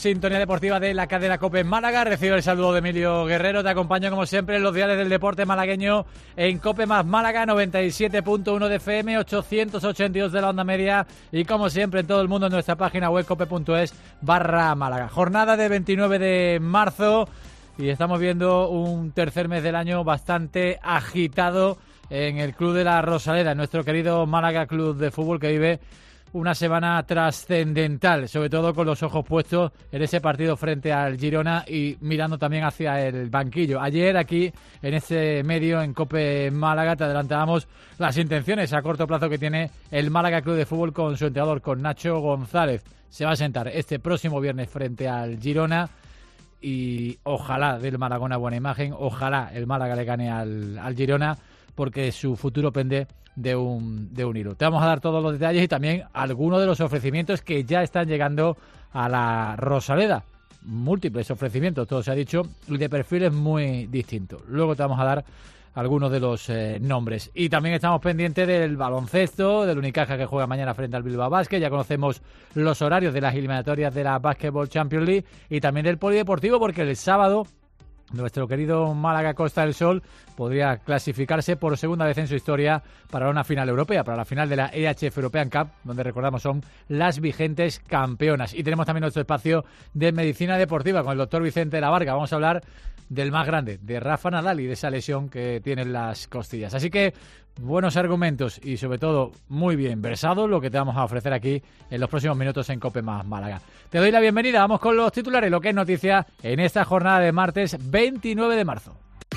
Sintonía deportiva de la cadena COPE en Málaga. Recibo el saludo de Emilio Guerrero. Te acompaño como siempre en los diarios del deporte malagueño en COPE más Málaga, 97.1 de FM, 882 de la onda media y como siempre en todo el mundo en nuestra página web cope.es/Málaga. Jornada de 29 de marzo y estamos viendo un tercer mes del año bastante agitado en el Club de la Rosaleda, nuestro querido Málaga Club de Fútbol, que vive una semana trascendental, sobre todo con los ojos puestos en ese partido frente al Girona y mirando también hacia el banquillo. Ayer aquí, en este medio, en COPE Málaga, te adelantábamos las intenciones a corto plazo que tiene el Málaga Club de Fútbol con su entrenador, con Nacho González. Se va a sentar este próximo viernes frente al Girona y ojalá del Málaga una buena imagen, ojalá el Málaga le gane al Girona, porque su futuro pende de un hilo. Te vamos a dar todos los detalles y también algunos de los ofrecimientos que ya están llegando a la Rosaleda. Múltiples ofrecimientos, todo se ha dicho, y de perfiles muy distintos. Luego te vamos a dar algunos de los nombres. Y también estamos pendientes del baloncesto, del Unicaja que juega mañana frente al Bilbao Basket. Ya conocemos los horarios de las eliminatorias de la Basketball Champions League y también del polideportivo, porque el sábado nuestro querido Málaga Costa del Sol podría clasificarse por segunda vez en su historia para una final europea, para la final de la EHF European Cup, donde recordamos son las vigentes campeonas. Y tenemos también nuestro espacio de medicina deportiva con el doctor Vicente de la Varga. Vamos a hablar del más grande, de Rafa Nadal y de esa lesión que tiene en las costillas. Así que buenos argumentos y sobre todo muy bien versados lo que te vamos a ofrecer aquí en los próximos minutos en COPE más Málaga. Te doy la bienvenida, vamos con los titulares, lo que es noticia en esta jornada de martes 29 de marzo.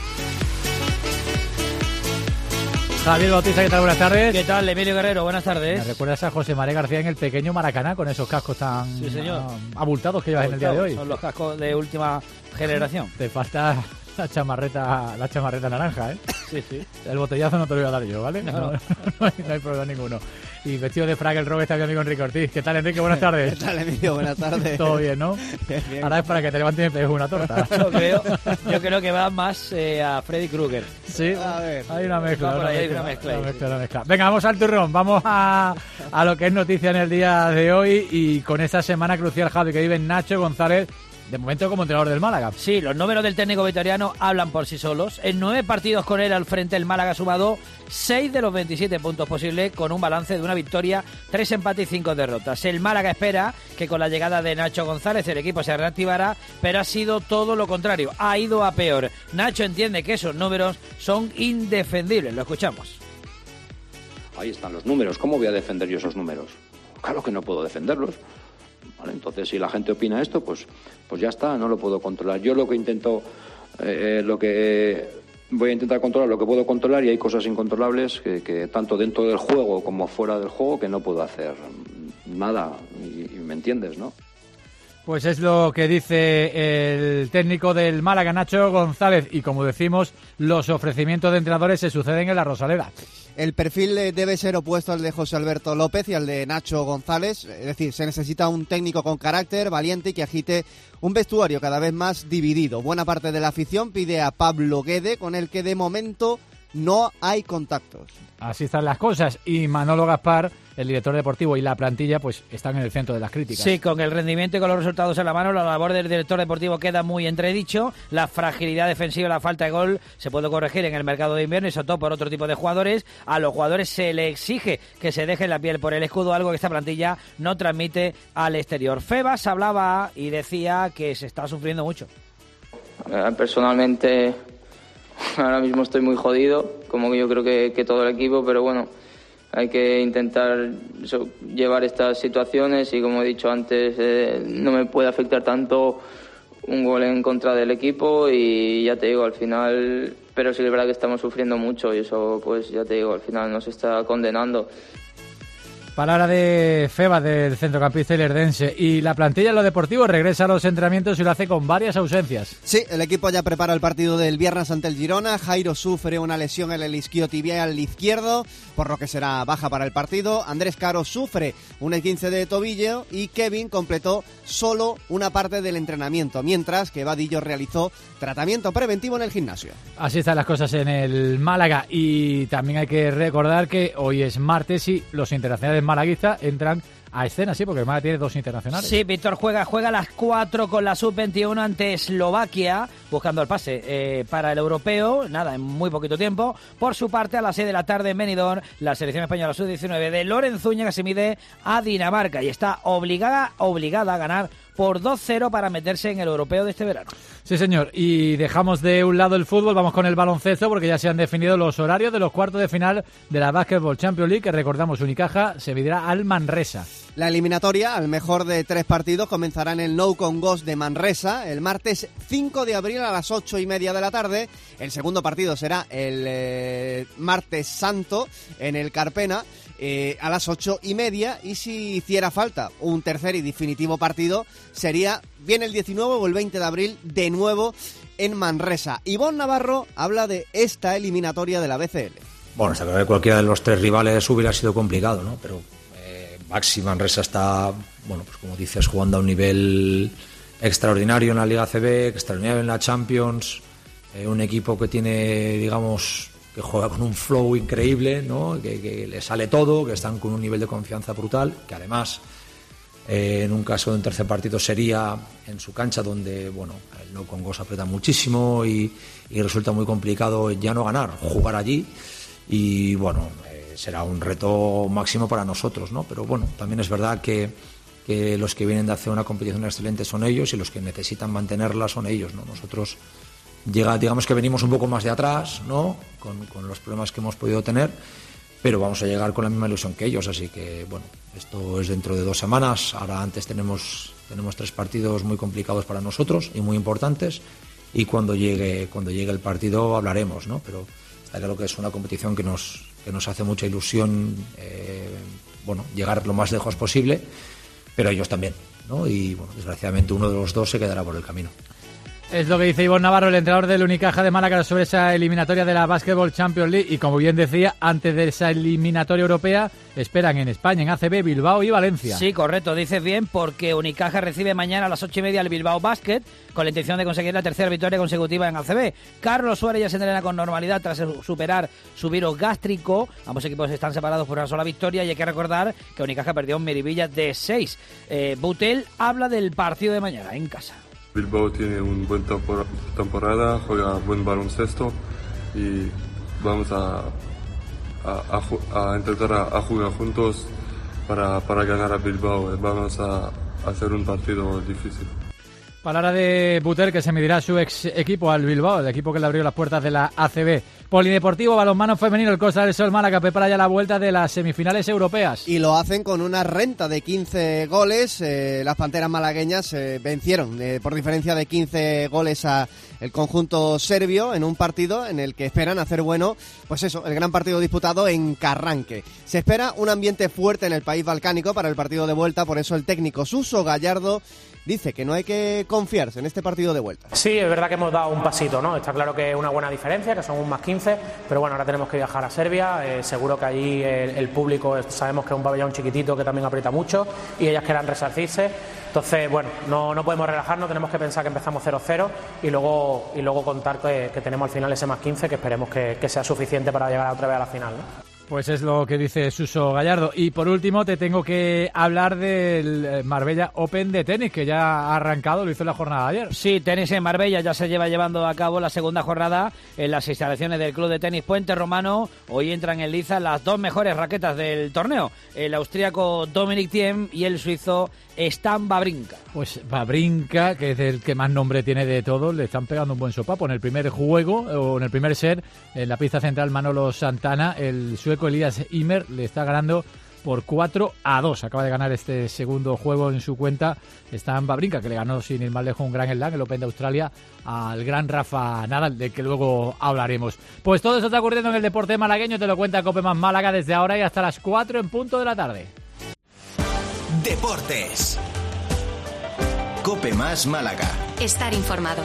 Javier Bautista, ¿qué tal? Buenas tardes. ¿Qué tal, Emilio Guerrero? Buenas tardes. ¿Me recuerdas a José María García en el pequeño Maracaná con esos cascos tan abultados que llevas en el día de hoy? Son los cascos de última generación. Te falta la chamarreta naranja, ¿eh? Sí. El botellazo no te lo voy a dar yo, ¿vale? No hay problema ninguno. Y vestido de frac el Robert está mi amigo Enrique Ortiz. ¿Qué tal, Enrique? Buenas tardes. ¿Qué tal, Emilio? Buenas tardes. Todo bien, ¿no? Bien. Ahora es para que te levantes y me pegues una torta. Yo creo que va más a Freddy Krueger. Sí, a ver, hay una mezcla. Hay una mezcla. Venga, vamos al turrón. Vamos a lo que es noticia en el día de hoy y con esta semana crucial, Javi, que vive Nacho González, de momento como entrenador del Málaga. Sí, los números del técnico vitoriano hablan por sí solos. En 9 partidos con él al frente, el Málaga ha sumado 6 de los 27 puntos posibles, con un balance de una victoria, 3 empates y 5 derrotas. El Málaga espera que con la llegada de Nacho González el equipo se reactivará, pero ha sido todo lo contrario, ha ido a peor. Nacho entiende que esos números son indefendibles. Lo escuchamos. Ahí están los números. ¿Cómo voy a defender yo esos números? Claro que no puedo defenderlos. Vale, entonces, si la gente opina esto, pues ya está, no lo puedo controlar. Yo lo que voy a intentar controlar lo que puedo controlar, y hay cosas incontrolables que tanto dentro del juego como fuera del juego que no puedo hacer nada, y me entiendes, ¿no? Pues es lo que dice el técnico del Málaga, Nacho González, y como decimos, los ofrecimientos de entrenadores se suceden en la Rosaleda. El perfil debe ser opuesto al de José Alberto López y al de Nacho González, es decir, se necesita un técnico con carácter, valiente y que agite un vestuario cada vez más dividido. Buena parte de la afición pide a Pablo Guede, con el que de momento no hay contactos. Así están las cosas, y Manolo Gaspar, el director deportivo, y la plantilla pues están en el centro de las críticas. Sí, con el rendimiento y con los resultados en la mano, la labor del director deportivo queda muy entredicho. La fragilidad defensiva, la falta de gol se puede corregir en el mercado de invierno y sobre todo por otro tipo de jugadores. A los jugadores se les exige que se dejen la piel por el escudo, algo que esta plantilla no transmite al exterior. Febas hablaba y decía que se está sufriendo mucho. Personalmente ahora mismo estoy muy jodido, como yo creo que todo el equipo, pero bueno, hay que intentar llevar estas situaciones y, como he dicho antes, no me puede afectar tanto un gol en contra del equipo y ya te digo, al final, pero sí es verdad que estamos sufriendo mucho y eso, pues ya te digo, al final nos está condenando. Palabra de Febas, del centrocampista ilerdense. Y la plantilla en lo deportivo regresa a los entrenamientos y lo hace con varias ausencias. Sí, el equipo ya prepara el partido del viernes ante el Girona. Jairo sufre una lesión en el isquiotibial izquierdo, por lo que será baja para el partido. Andrés Caro sufre un esguince de tobillo y Kevin completó solo una parte del entrenamiento, mientras que Vadillo realizó tratamiento preventivo en el gimnasio. Así están las cosas en el Málaga, y también hay que recordar que hoy es martes y los internacionales malaguistas entran a escena, sí, porque el Málaga tiene 2 internacionales. Sí, Víctor juega a las 4 con la sub-21 ante Eslovaquia, buscando el pase para el europeo, nada, en muy poquito tiempo. Por su parte, a las 6 de la tarde en Benidorm, la selección española sub-19 de Lorenz Zúñiga se mide a Dinamarca y está obligada a ganar por 2-0 para meterse en el europeo de este verano. Sí, señor. Y dejamos de un lado el fútbol, vamos con el baloncesto, porque ya se han definido los horarios de los cuartos de final de la Basketball Champions League, que recordamos, Unicaja se medirá al Manresa. La eliminatoria, al mejor de 3 partidos, comenzará en el Nou Congost de Manresa el martes 5 de abril a las 8:30 de la tarde. El segundo partido será el martes santo en el Carpena a las 8:30, y si hiciera falta un tercer y definitivo partido sería bien el 19 o el 20 de abril de nuevo en Manresa. Ivonne Navarro habla de esta eliminatoria de la BCL. Bueno, está claro que cualquiera de los 3 rivales hubiera sido complicado, ¿no? Pero Baxi Manresa está, bueno, pues como dices, jugando a un nivel extraordinario en la Liga ACB, extraordinario en la Champions, un equipo que tiene, digamos, que juega con un flow increíble, ¿no? Que le sale todo, que están con un nivel de confianza brutal, que además en un caso de un tercer partido sería en su cancha, donde, bueno, el Nou Congost aprieta muchísimo y resulta muy complicado ya no ganar, jugar allí, y bueno, será un reto máximo para nosotros, ¿no? Pero bueno, también es verdad que los que vienen de hacer una competición excelente son ellos, y los que necesitan mantenerla son ellos, ¿no? Nosotros digamos que venimos un poco más de atrás, ¿no? Con los problemas que hemos podido tener, pero vamos a llegar con la misma ilusión que ellos, así que bueno, esto es dentro de 2 semanas. Ahora antes tenemos 3 partidos muy complicados para nosotros y muy importantes, y cuando llegue el partido hablaremos, ¿no? Pero está claro que es una competición que nos hace mucha ilusión, bueno, llegar lo más lejos posible, pero ellos también, ¿no? Y bueno, desgraciadamente uno de los 2 se quedará por el camino. Es lo que dice Ivonne Navarro, el entrenador del Unicaja de Málaga, sobre esa eliminatoria de la Basketball Champions League. Y como bien decía, antes de esa eliminatoria europea, esperan en España, en ACB, Bilbao y Valencia. Sí, correcto, dices bien, porque Unicaja recibe mañana a las 8:30 al Bilbao Basket, con la intención de conseguir la tercera victoria consecutiva en ACB. Carlos Suárez ya se entrena con normalidad tras superar su virus gástrico. Ambos equipos están separados por una sola victoria, y hay que recordar que Unicaja perdió en Miribilla de 6. Butel habla del partido de mañana en casa. Bilbao tiene una buena temporada, juega buen baloncesto, y vamos a intentar a jugar juntos para ganar a Bilbao. Vamos a hacer un partido difícil. Palabra de Butel, que se medirá su ex equipo al Bilbao, el equipo que le abrió las puertas de la ACB. Polideportivo, balonmano femenino, el Costa del Sol Málaga prepara ya la vuelta de las semifinales europeas. Y lo hacen con una renta de 15 goles. Las panteras malagueñas vencieron por diferencia de 15 goles a el conjunto serbio en un partido en el que esperan hacer bueno, pues eso, el gran partido disputado en Carranque. Se espera un ambiente fuerte en el país balcánico para el partido de vuelta, por eso el técnico Suso Gallardo dice que no hay que confiarse en este partido de vuelta. Sí, es verdad que hemos dado un pasito, ¿no? Está claro que es una buena diferencia, que son un más 15, pero bueno, ahora tenemos que viajar a Serbia. Seguro que allí el público, sabemos que es un pabellón chiquitito que también aprieta mucho, y ellas quieran resarcirse. Entonces, bueno, no podemos relajarnos, tenemos que pensar que empezamos 0-0 y luego contar que tenemos al final ese más 15, que esperemos que sea suficiente para llegar otra vez a la final, ¿no? Pues es lo que dice Suso Gallardo. Y por último te tengo que hablar del Marbella Open de tenis, que ya ha arrancado, lo hizo en la jornada de ayer. Sí, tenis en Marbella, ya se lleva llevando a cabo la segunda jornada en las instalaciones del Club de Tenis Puente Romano. Hoy entran en liza las 2 mejores raquetas del torneo, el austríaco Dominic Thiem y el suizo Stan Wawrinka. Pues Wawrinka, que es el que más nombre tiene de todos, le están pegando un buen sopapo. En el primer juego, o en el primer set, en la pista central Manolo Santana, el sueco Elias Ymer le está ganando por 4-2. Acaba de ganar este segundo juego en su cuenta Stan Wawrinka, que le ganó sin ir más lejos un Grand Slam, el Open de Australia, al gran Rafa Nadal, del que luego hablaremos. Pues todo eso está ocurriendo en el deporte malagueño, te lo cuenta Cope Más Málaga desde ahora y hasta las 4 en punto de la tarde. Deportes. Cope Más Málaga. Estar informado.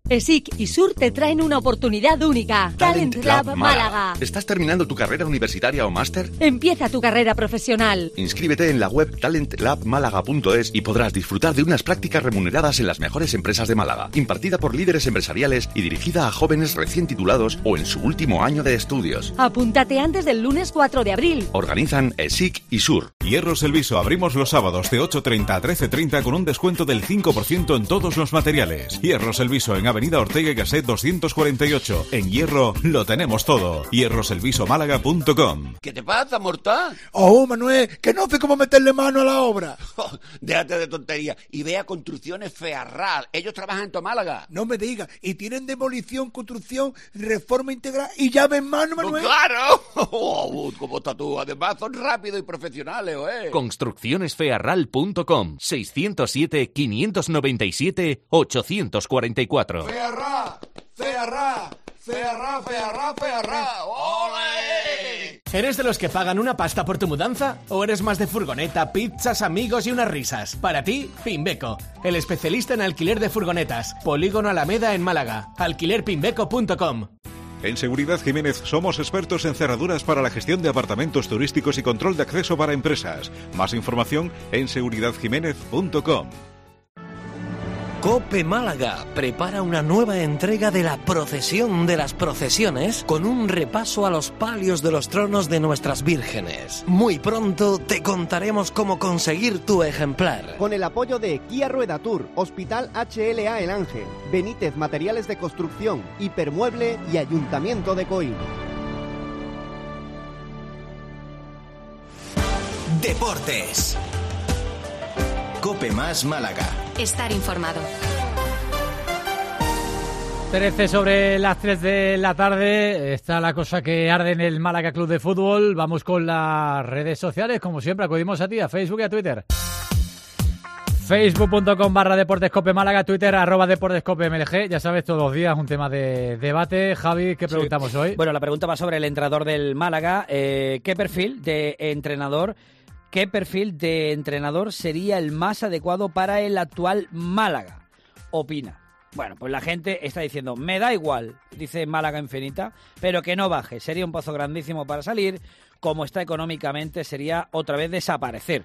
ESIC y SUR te traen una oportunidad única. Talent Lab Málaga. ¿Estás terminando tu carrera universitaria o máster? Empieza tu carrera profesional. Inscríbete en la web talentlabmálaga.es y podrás disfrutar de unas prácticas remuneradas en las mejores empresas de Málaga, impartida por líderes empresariales y dirigida a jóvenes recién titulados o en su último año de estudios. Apúntate antes del lunes 4 de abril. Organizan ESIC y SUR. Hierros El Viso, abrimos los sábados de 8:30 a 13:30 con un descuento del 5% en todos los materiales. Hierros El Viso en Avenida Ortega y Gasset 248. En Hierro lo tenemos todo. hierroselvisomálaga.com. ¿Qué te pasa, mortal? Oh, Manuel, que no sé cómo meterle mano a la obra. Déjate de tontería y ve a Construcciones Fearral. Ellos trabajan en tu Málaga. No me digas. Y tienen demolición, construcción, reforma integral y llave en mano, Manuel. ¡No, claro! ¿Cómo estás tú? Además son rápidos y profesionales, ¿eh? Construccionesfearral.com 607 597 844. Fearral, Fearral, Fearral, Fearral, Fearral. ¡Ole! ¿Eres de los que pagan una pasta por tu mudanza? ¿O eres más de furgoneta, pizzas, amigos y unas risas? Para ti, Pimbeco, el especialista en alquiler de furgonetas. Polígono Alameda en Málaga. alquilerpimbeco.com. En Seguridad Jiménez somos expertos en cerraduras para la gestión de apartamentos turísticos y control de acceso para empresas. Más información en seguridadjiménez.com. COPE Málaga prepara una nueva entrega de la Procesión de las Procesiones con un repaso a los palios de los tronos de nuestras vírgenes. Muy pronto te contaremos cómo conseguir tu ejemplar. Con el apoyo de Kia Rueda Tour, Hospital HLA El Ángel, Benítez Materiales de Construcción, Hipermueble y Ayuntamiento de Coín. Deportes. COPE Más Málaga. Estar informado. 13 sobre las 3 de la tarde, está la cosa que arde en el Málaga Club de Fútbol. Vamos con las redes sociales, como siempre acudimos a ti, a Facebook y a Twitter. Facebook.com/Deportescope Málaga, Twitter @Deportescope MLG. Ya sabes, todos los días un tema de debate. Javi, ¿qué preguntamos hoy? Bueno, la pregunta va sobre el entrenador del Málaga. ¿Qué perfil de entrenador sería el más adecuado para el actual Málaga? Opina. Bueno, pues la gente está diciendo, me da igual, dice Málaga Infinita, pero que no baje. Sería un pozo grandísimo para salir. Como está económicamente, sería otra vez desaparecer.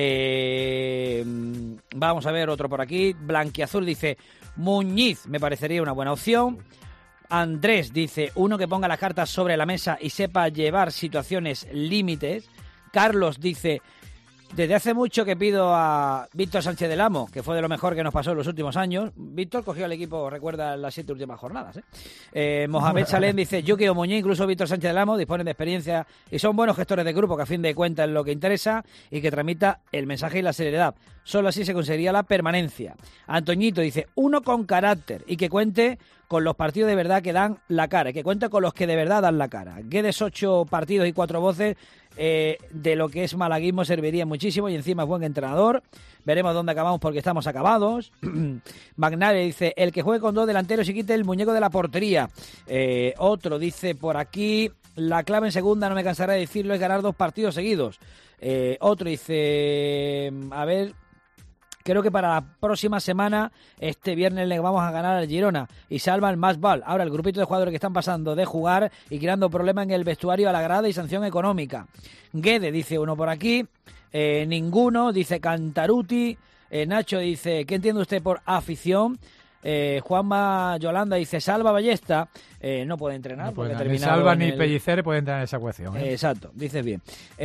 Vamos a ver otro por aquí. Blanquiazul dice, Muñiz me parecería una buena opción. Andrés dice, uno que ponga las cartas sobre la mesa y sepa llevar situaciones límites. Carlos dice, desde hace mucho que pido a Víctor Sánchez del Amo, que fue de lo mejor que nos pasó en los últimos años. Víctor cogió al equipo, recuerda, las 7 últimas jornadas. Mohamed Salem dice, Yuki Omoñé, incluso Víctor Sánchez del Amo, disponen de experiencia y son buenos gestores de grupo, que a fin de cuentas es lo que interesa y que transmita el mensaje y la seriedad. Solo así se conseguiría la permanencia. Antoñito dice, uno con carácter y que cuente con los partidos de verdad que dan la cara, que cuente con los que de verdad dan la cara. Guedes 8 partidos y 4 voces, de lo que es malaguismo serviría muchísimo y encima es buen entrenador. Veremos dónde acabamos porque estamos acabados. Magnare dice, el que juegue con 2 delanteros y quite el muñeco de la portería. Otro dice por aquí, la clave en segunda, no me cansaré de decirlo, es ganar 2 partidos seguidos. Otro dice, a ver, creo que para la próxima semana, este viernes, le vamos a ganar al Girona y salva el más val. Ahora, el grupito de jugadores que están pasando de jugar y creando problemas en el vestuario a la grada y sanción económica. Guede, dice uno por aquí. Ninguno, dice Cantaruti. Nacho dice, ¿qué entiende usted por afición? Juanma Yolanda dice, Salva Ballesta no puede entrenar. No puede porque ni Salva ni Pellicer puede entrar en esa cuestión. Exacto, dices bien.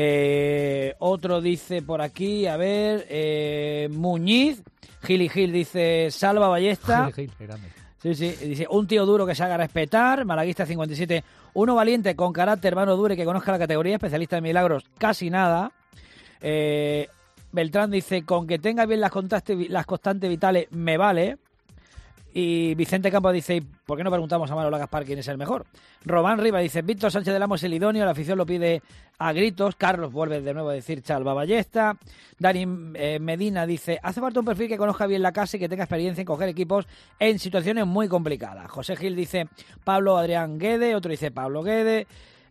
Otro dice por aquí, a ver, Muñiz, Gil y Gil dice, Salva Ballesta. Gil, grande. Sí, dice, un tío duro que se haga respetar, Malaguista 57, uno valiente con carácter, mano dura y que conozca la categoría, especialista en milagros, casi nada. Beltrán dice, con que tenga bien las constantes vitales, me vale. Y Vicente Campos dice, ¿por qué no preguntamos a Manolo Gaspar quién es el mejor? Román Riva dice, Víctor Sánchez del Amo es el idóneo, la afición lo pide a gritos. Carlos vuelve de nuevo a decir Salva Ballesta. Dani Medina dice, hace falta un perfil que conozca bien la casa y que tenga experiencia en coger equipos en situaciones muy complicadas. José Gil dice, Pablo Adrián Guede, otro dice Pablo Guede.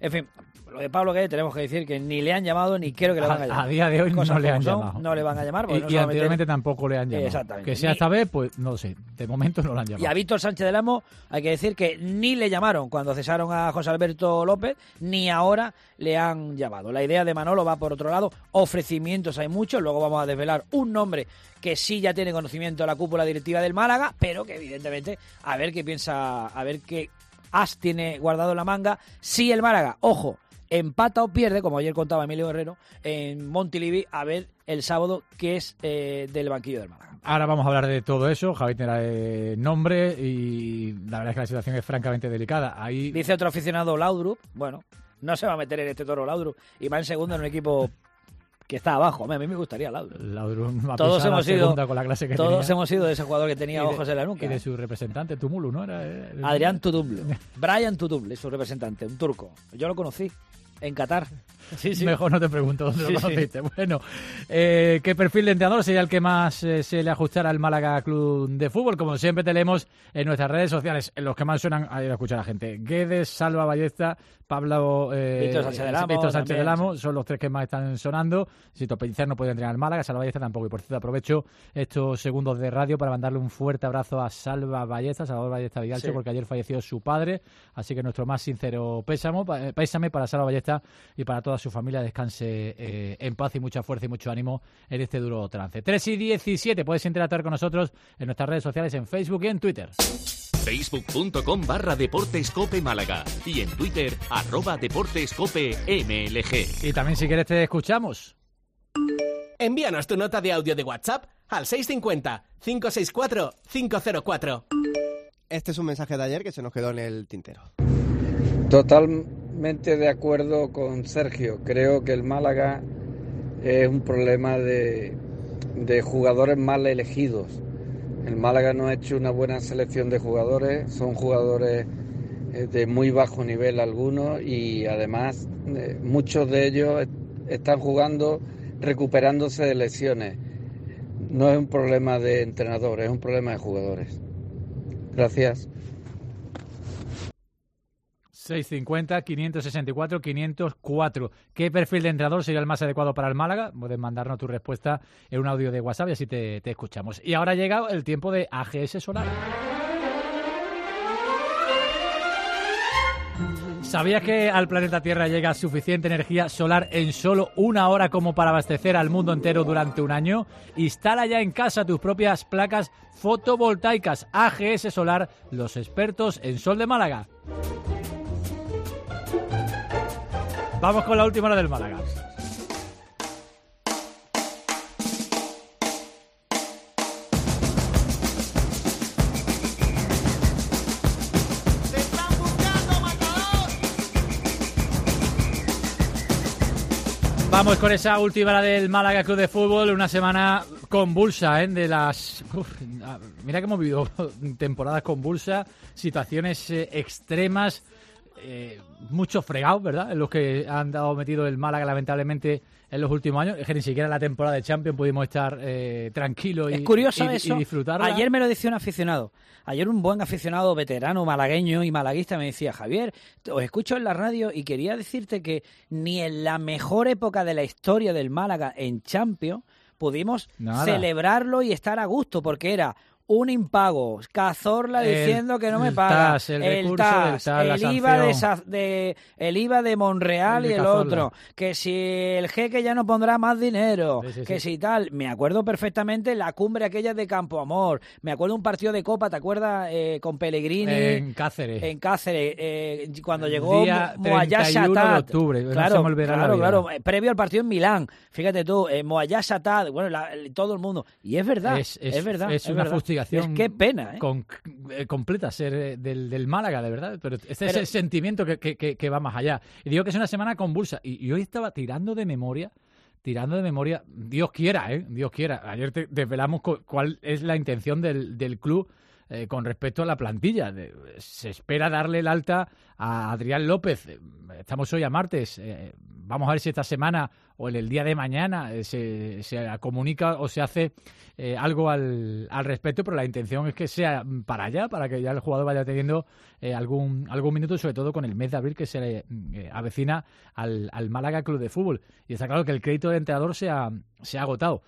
En fin, lo de Pablo Guede tenemos que decir que ni le han llamado ni creo que le van a llamar. A día de hoy no le han llamado. No le van a llamar. Y anteriormente tampoco le han llamado. Exactamente. Que sea esta vez, pues no sé. De momento no le han llamado. Y a Víctor Sánchez del Amo hay que decir que ni le llamaron cuando cesaron a José Alberto López, ni ahora le han llamado. La idea de Manolo va por otro lado. Ofrecimientos hay muchos. Luego vamos a desvelar un nombre que sí ya tiene conocimiento de la cúpula directiva del Málaga, pero que evidentemente a ver qué piensa, a ver qué as tiene guardado en la manga. Si el Málaga, ojo, empata o pierde, como ayer contaba Emilio Guerrero, en Montilivi, a ver el sábado qué es del banquillo del Málaga. Ahora vamos a hablar de todo eso. Javi tendrá nombre y la verdad es que la situación es francamente delicada. Ahí dice otro aficionado, Laudrup, bueno, no se va a meter en este toro Laudrup y va en segundo en un equipo que está abajo. A mí me gustaría Laudrup. Todos hemos sido con la clase que todos tenía. hemos sido de ese jugador que tenía ojos en la nuca. Y de su representante, Tumulu, ¿no? Adrián Tudumlu. Brian Tudumlu es su representante, un turco. Yo lo conocí en Qatar. Sí. Mejor no te pregunto dónde Sí, lo conociste. Bueno, ¿qué perfil de entrenador sería el que más se le ajustara al Málaga Club de Fútbol? Como siempre te leemos en nuestras redes sociales, en los que más suenan, ahí lo escucha la gente. Guedes, Salva Ballesta, Pablo Víctor Sánchez del Amo, son los tres que más están sonando. Si Pellicer no puede entrenar al Málaga, Salva Ballesta tampoco. Y por cierto, aprovecho estos segundos de radio para mandarle un fuerte abrazo a Salva Ballesta, Salvador Ballesta Vigalcho, porque ayer falleció su padre. Así que nuestro más sincero pésame para Salva Ballesta y para toda su familia. Descanse en paz y mucha fuerza y mucho ánimo en este duro trance. 3:17, puedes interactuar con nosotros en nuestras redes sociales, en Facebook y en Twitter. Facebook.com/Deportes Málaga y en Twitter @DeportesCopeMLG. Y también si quieres te escuchamos. Envíanos tu nota de audio de WhatsApp al 650-564-504. Este es un mensaje de ayer que se nos quedó en el tintero. Totalmente de acuerdo con Sergio. Creo que el Málaga es un problema de jugadores mal elegidos. El Málaga no ha hecho una buena selección de jugadores, son jugadores de muy bajo nivel algunos y además muchos de ellos están jugando recuperándose de lesiones. No es un problema de entrenador, es un problema de jugadores. Gracias. 650-564-504. ¿Qué perfil de entrenador sería el más adecuado para el Málaga? Puedes mandarnos tu respuesta en un audio de WhatsApp y así te escuchamos. Y ahora ha llegado el tiempo de AGS Solar. ¿Sabías que al planeta Tierra llega suficiente energía solar en solo una hora como para abastecer al mundo entero durante un año? Instala ya en casa tus propias placas fotovoltaicas. AGS Solar, los expertos en sol de Málaga. Vamos con la última hora del Málaga. Vamos con esa última hora del Málaga Club de Fútbol, una semana convulsa, de las... mira que hemos vivido temporadas convulsas, situaciones extremas, muchos fregados, ¿verdad?, en los que han dado metido el Málaga lamentablemente en los últimos años. Es que ni siquiera en la temporada de Champions pudimos estar tranquilos es curioso eso. Y disfrutarla. Ayer me lo decía un aficionado. Ayer un buen aficionado veterano malagueño y malaguista me decía: Javier, os escucho en la radio y quería decirte que ni en la mejor época de la historia del Málaga en Champions pudimos celebrarlo y estar a gusto, porque era un impago, Cazorla diciendo que no me paga, el IVA de Monreal y el otro, que si el jeque ya no pondrá más dinero, que si tal. Me acuerdo perfectamente la cumbre aquella de Campo Amor, me acuerdo un partido de Copa, ¿te acuerdas? Con Pellegrini. En Cáceres, cuando llegó Moayá Shatat. Claro, previo al partido en Milán, fíjate tú, Moayá Shatat, bueno, todo el mundo. Y es verdad, es verdad. Es una fustigación. Es qué pena, completa ser del Málaga, de verdad. Pero este es el sentimiento que va más allá. Y digo que es una semana convulsa. Y hoy estaba tirando de memoria, Dios quiera, Dios quiera. Ayer desvelamos cuál es la intención del club con respecto a la plantilla. Se espera darle el alta a Adrián López. Estamos hoy a martes. Vamos a ver si esta semana o en el día de mañana se comunica o se hace algo al respecto, pero la intención es que sea para allá, para que ya el jugador vaya teniendo algún minuto, sobre todo con el mes de abril que se avecina al Málaga Club de Fútbol. Y está claro que el crédito de entrenador se ha agotado.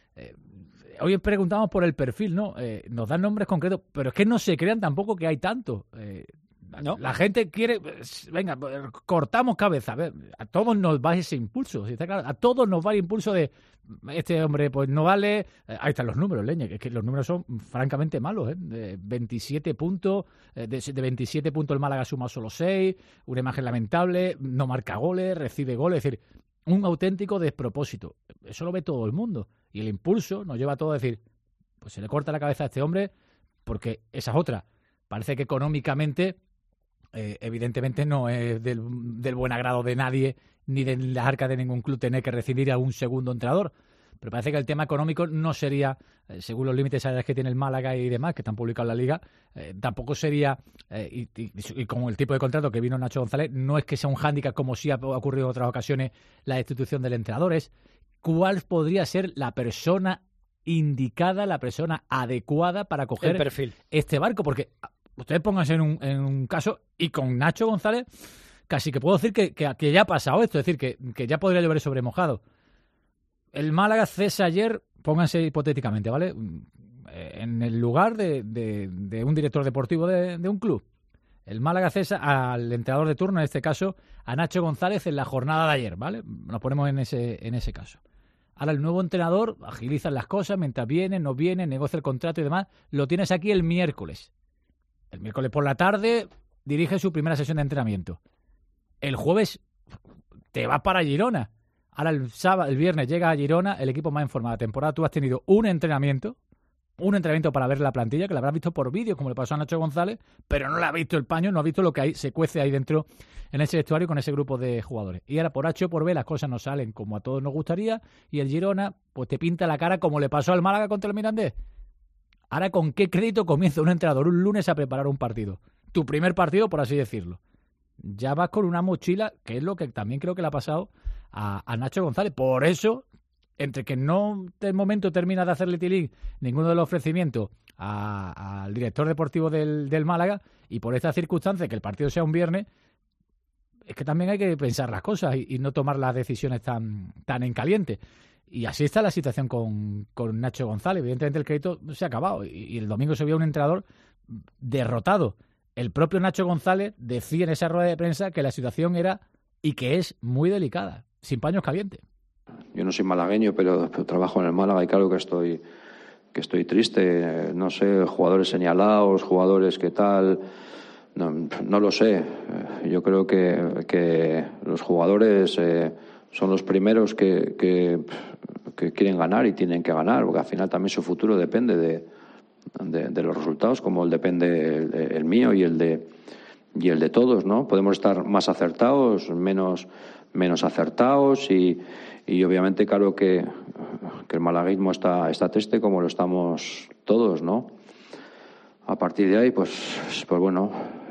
Hoy preguntamos por el perfil, ¿no? Nos dan nombres concretos, pero es que no se crean tampoco que hay tanto. ¿No? La gente quiere, venga, cortamos cabeza. A todos nos va ese impulso, ¿sí? Está claro? A todos nos va el impulso de este hombre, pues no vale. Ahí están los números, Leña, que es que los números son francamente malos, de 27 puntos, de 27 puntos el Málaga suma solo 6, una imagen lamentable, no marca goles, recibe goles, es decir, un auténtico despropósito. Eso lo ve todo el mundo. Y el impulso nos lleva a todo a decir, pues se le corta la cabeza a este hombre, porque esa es otra. Parece que económicamente, evidentemente no es del buen agrado de nadie, ni de las arcas de ningún club tener que recibir a un segundo entrenador. Pero parece que el tema económico no sería, según los límites salariales que tiene el Málaga y demás, que están publicados en la Liga, tampoco sería, y con el tipo de contrato que vino Nacho González, no es que sea un hándicap como sí ha ocurrido en otras ocasiones la destitución del entrenador, es cuál podría ser la persona indicada, la persona adecuada para coger el perfil. Este barco, porque ustedes pónganse en un caso, y con Nacho González casi que puedo decir que ya ha pasado esto, es decir, que ya podría llover sobre mojado. El Málaga cesa ayer, pónganse hipotéticamente, ¿vale? En el lugar de un director deportivo de un club. El Málaga cesa al entrenador de turno, en este caso, a Nacho González en la jornada de ayer, ¿vale? Nos ponemos en ese caso. Ahora el nuevo entrenador agiliza las cosas mientras viene, no viene, negocia el contrato y demás. Lo tienes aquí el miércoles. El miércoles por la tarde dirige su primera sesión de entrenamiento. El jueves te vas para Girona. Ahora el viernes llega a Girona, el equipo más en forma de temporada. Tú has tenido un entrenamiento para ver la plantilla, que la habrás visto por vídeo, como le pasó a Nacho González, pero no le has visto el paño, no has visto lo que se cuece ahí dentro en ese vestuario con ese grupo de jugadores. Y ahora por H o por B las cosas no salen como a todos nos gustaría, y el Girona pues te pinta la cara como le pasó al Málaga contra el Mirandés. Ahora, ¿con qué crédito comienza un entrenador un lunes a preparar un partido? Tu primer partido, por así decirlo. Ya vas con una mochila, que es lo que también creo que le ha pasado a Nacho González. Por eso, entre que no de momento termina de hacerle tilín ninguno de los ofrecimientos al director deportivo del Málaga, y por esta circunstancia, que el partido sea un viernes, es que también hay que pensar las cosas y no tomar las decisiones tan en caliente. Y así está la situación con Nacho González. Evidentemente el crédito se ha acabado y el domingo se vio un entrenador derrotado. El propio Nacho González decía en esa rueda de prensa que la situación era y que es muy delicada, sin paños calientes. Yo no soy malagueño, pero trabajo en el Málaga y claro que estoy triste. No sé, jugadores señalados, jugadores que tal, no lo sé. Yo creo que los jugadores son los primeros que quieren ganar y tienen que ganar, porque al final también su futuro depende de los resultados, como depende el mío y el de todos, ¿no? Podemos estar más acertados, menos acertados y obviamente claro que el malaguismo está triste como lo estamos todos, ¿no? A partir de ahí, pues bueno,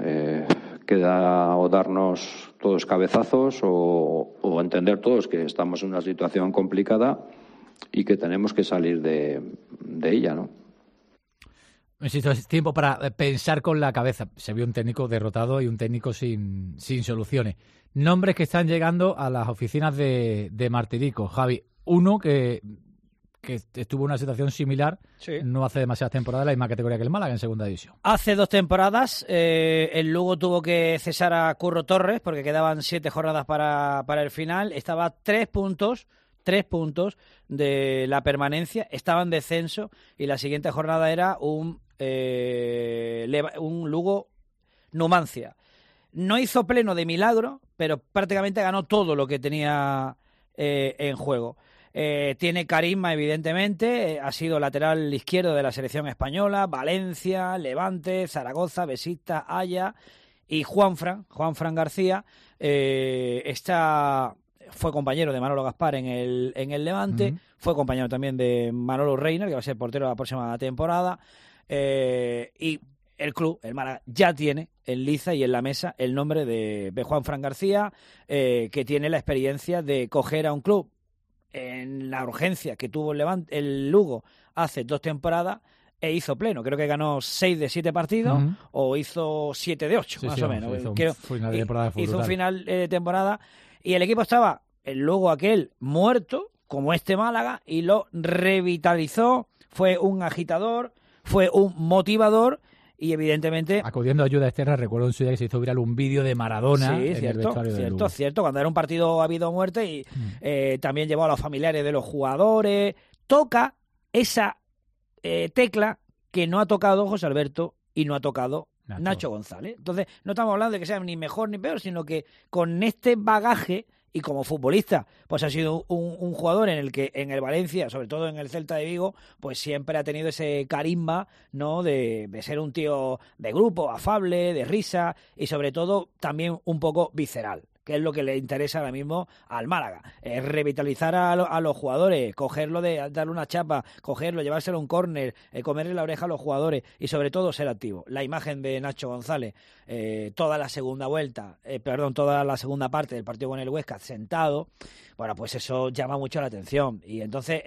queda o darnos todos cabezazos o entender todos que estamos en una situación complicada y que tenemos que salir de ella, ¿no? Insisto, es tiempo para pensar con la cabeza. Se vio un técnico derrotado y un técnico sin soluciones. Nombres que están llegando a las oficinas de Martirico. Javi, uno que estuvo en una situación similar, sí, no hace demasiadas temporadas, la misma categoría que el Málaga en segunda división. Hace 2 temporadas el Lugo tuvo que cesar a Curro Torres porque quedaban 7 jornadas para el final. Estaba 3 puntos de la permanencia, estaba en descenso y la siguiente jornada era un Lugo Numancia. No hizo pleno de milagro, pero prácticamente ganó todo lo que tenía en juego. Tiene carisma, evidentemente, ha sido lateral izquierdo de la selección española, Valencia, Levante, Zaragoza, Besiktas, Haya y Juanfran García fue compañero de Manolo Gaspar en el Levante, fue compañero también de Manolo Reina, que va a ser portero la próxima temporada. Y el club, el Málaga, ya tiene en liza y en la mesa el nombre de Juanfran García, que tiene la experiencia de coger a un club en la urgencia que tuvo el Lugo hace 2 temporadas e hizo pleno. Creo que ganó 6 de 7 partidos o hizo 7 de 8, más o menos. Hizo un final de temporada y el equipo estaba, el Lugo aquel, muerto, como este Málaga, y lo revitalizó. Fue un agitador, fue un motivador y evidentemente... Acudiendo a ayuda externa, recuerdo en su día que se hizo viral un vídeo de Maradona en el vestuario del Lugo. Cierto, cuando era un partido ha habido muerte y también llevó a los familiares de los jugadores. Toca esa tecla que no ha tocado José Alberto y no ha tocado Nacho González. Entonces, no estamos hablando de que sea ni mejor ni peor, sino que con este bagaje y como futbolista, pues ha sido un jugador en el que en el Valencia, sobre todo en el Celta de Vigo, pues siempre ha tenido ese carisma, ¿no? De ser un tío de grupo, afable, de risa y sobre todo también un poco visceral, que es lo que le interesa ahora mismo al Málaga. Es revitalizar a los jugadores, cogerlo, darle una chapa, cogerlo, llevárselo a un córner, comerle la oreja a los jugadores y sobre todo ser activo. La imagen de Nacho González, toda la segunda parte del partido con el Huesca sentado, bueno, pues eso llama mucho la atención. Y entonces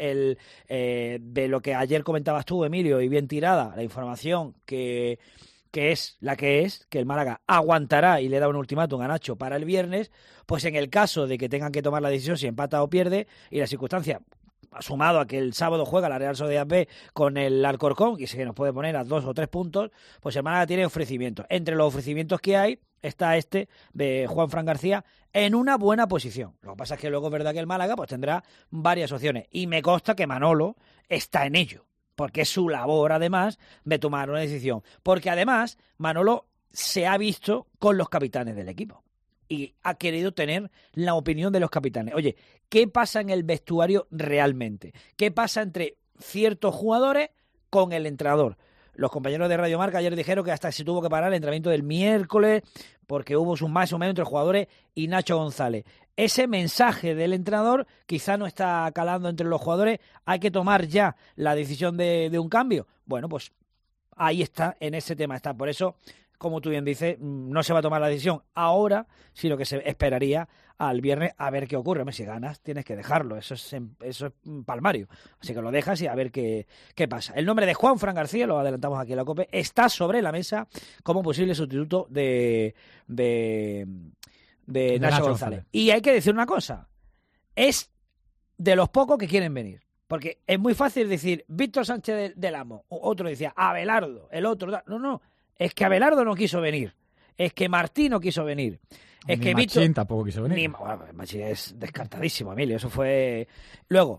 de lo que ayer comentabas tú, Emilio, y bien tirada, la información que es la que es, que el Málaga aguantará y le da un ultimátum a Nacho para el viernes, pues en el caso de que tengan que tomar la decisión si empata o pierde, y la circunstancia, sumado a que el sábado juega la Real Sociedad B con el Alcorcón, y se nos puede poner a 2 o 3 puntos, pues el Málaga tiene ofrecimientos. Entre los ofrecimientos que hay está este de Juanfran García en una buena posición. Lo que pasa es que luego es verdad que el Málaga pues tendrá varias opciones, y me consta que Manolo está en ello, porque es su labor, además, de tomar una decisión. Porque, además, Manolo se ha visto con los capitanes del equipo y ha querido tener la opinión de los capitanes. Oye, ¿qué pasa en el vestuario realmente? ¿Qué pasa entre ciertos jugadores con el entrenador? Los compañeros de Radio Marca ayer dijeron que hasta se tuvo que parar el entrenamiento del miércoles porque hubo un más o menos entre jugadores y Nacho González. Ese mensaje del entrenador quizá no está calando entre los jugadores. Hay que tomar ya la decisión de un cambio. Bueno, pues ahí está, en ese tema está. Por eso, como tú bien dices, no se va a tomar la decisión ahora, sino que se esperaría al viernes a ver qué ocurre. Si ganas, tienes que dejarlo. Eso es palmario. Así que lo dejas y a ver qué pasa. El nombre de Juanfran García, lo adelantamos aquí en la COPE, está sobre la mesa como posible sustituto de Nacho González. Y hay que decir una cosa, es de los pocos que quieren venir, porque es muy fácil decir Víctor Sánchez del Amo, otro decía Abelardo, el otro, no, es que Abelardo no quiso venir, es que Martín no quiso venir, es que Machín Víctor tampoco quiso venir. Machín es descartadísimo, Emilio, eso fue luego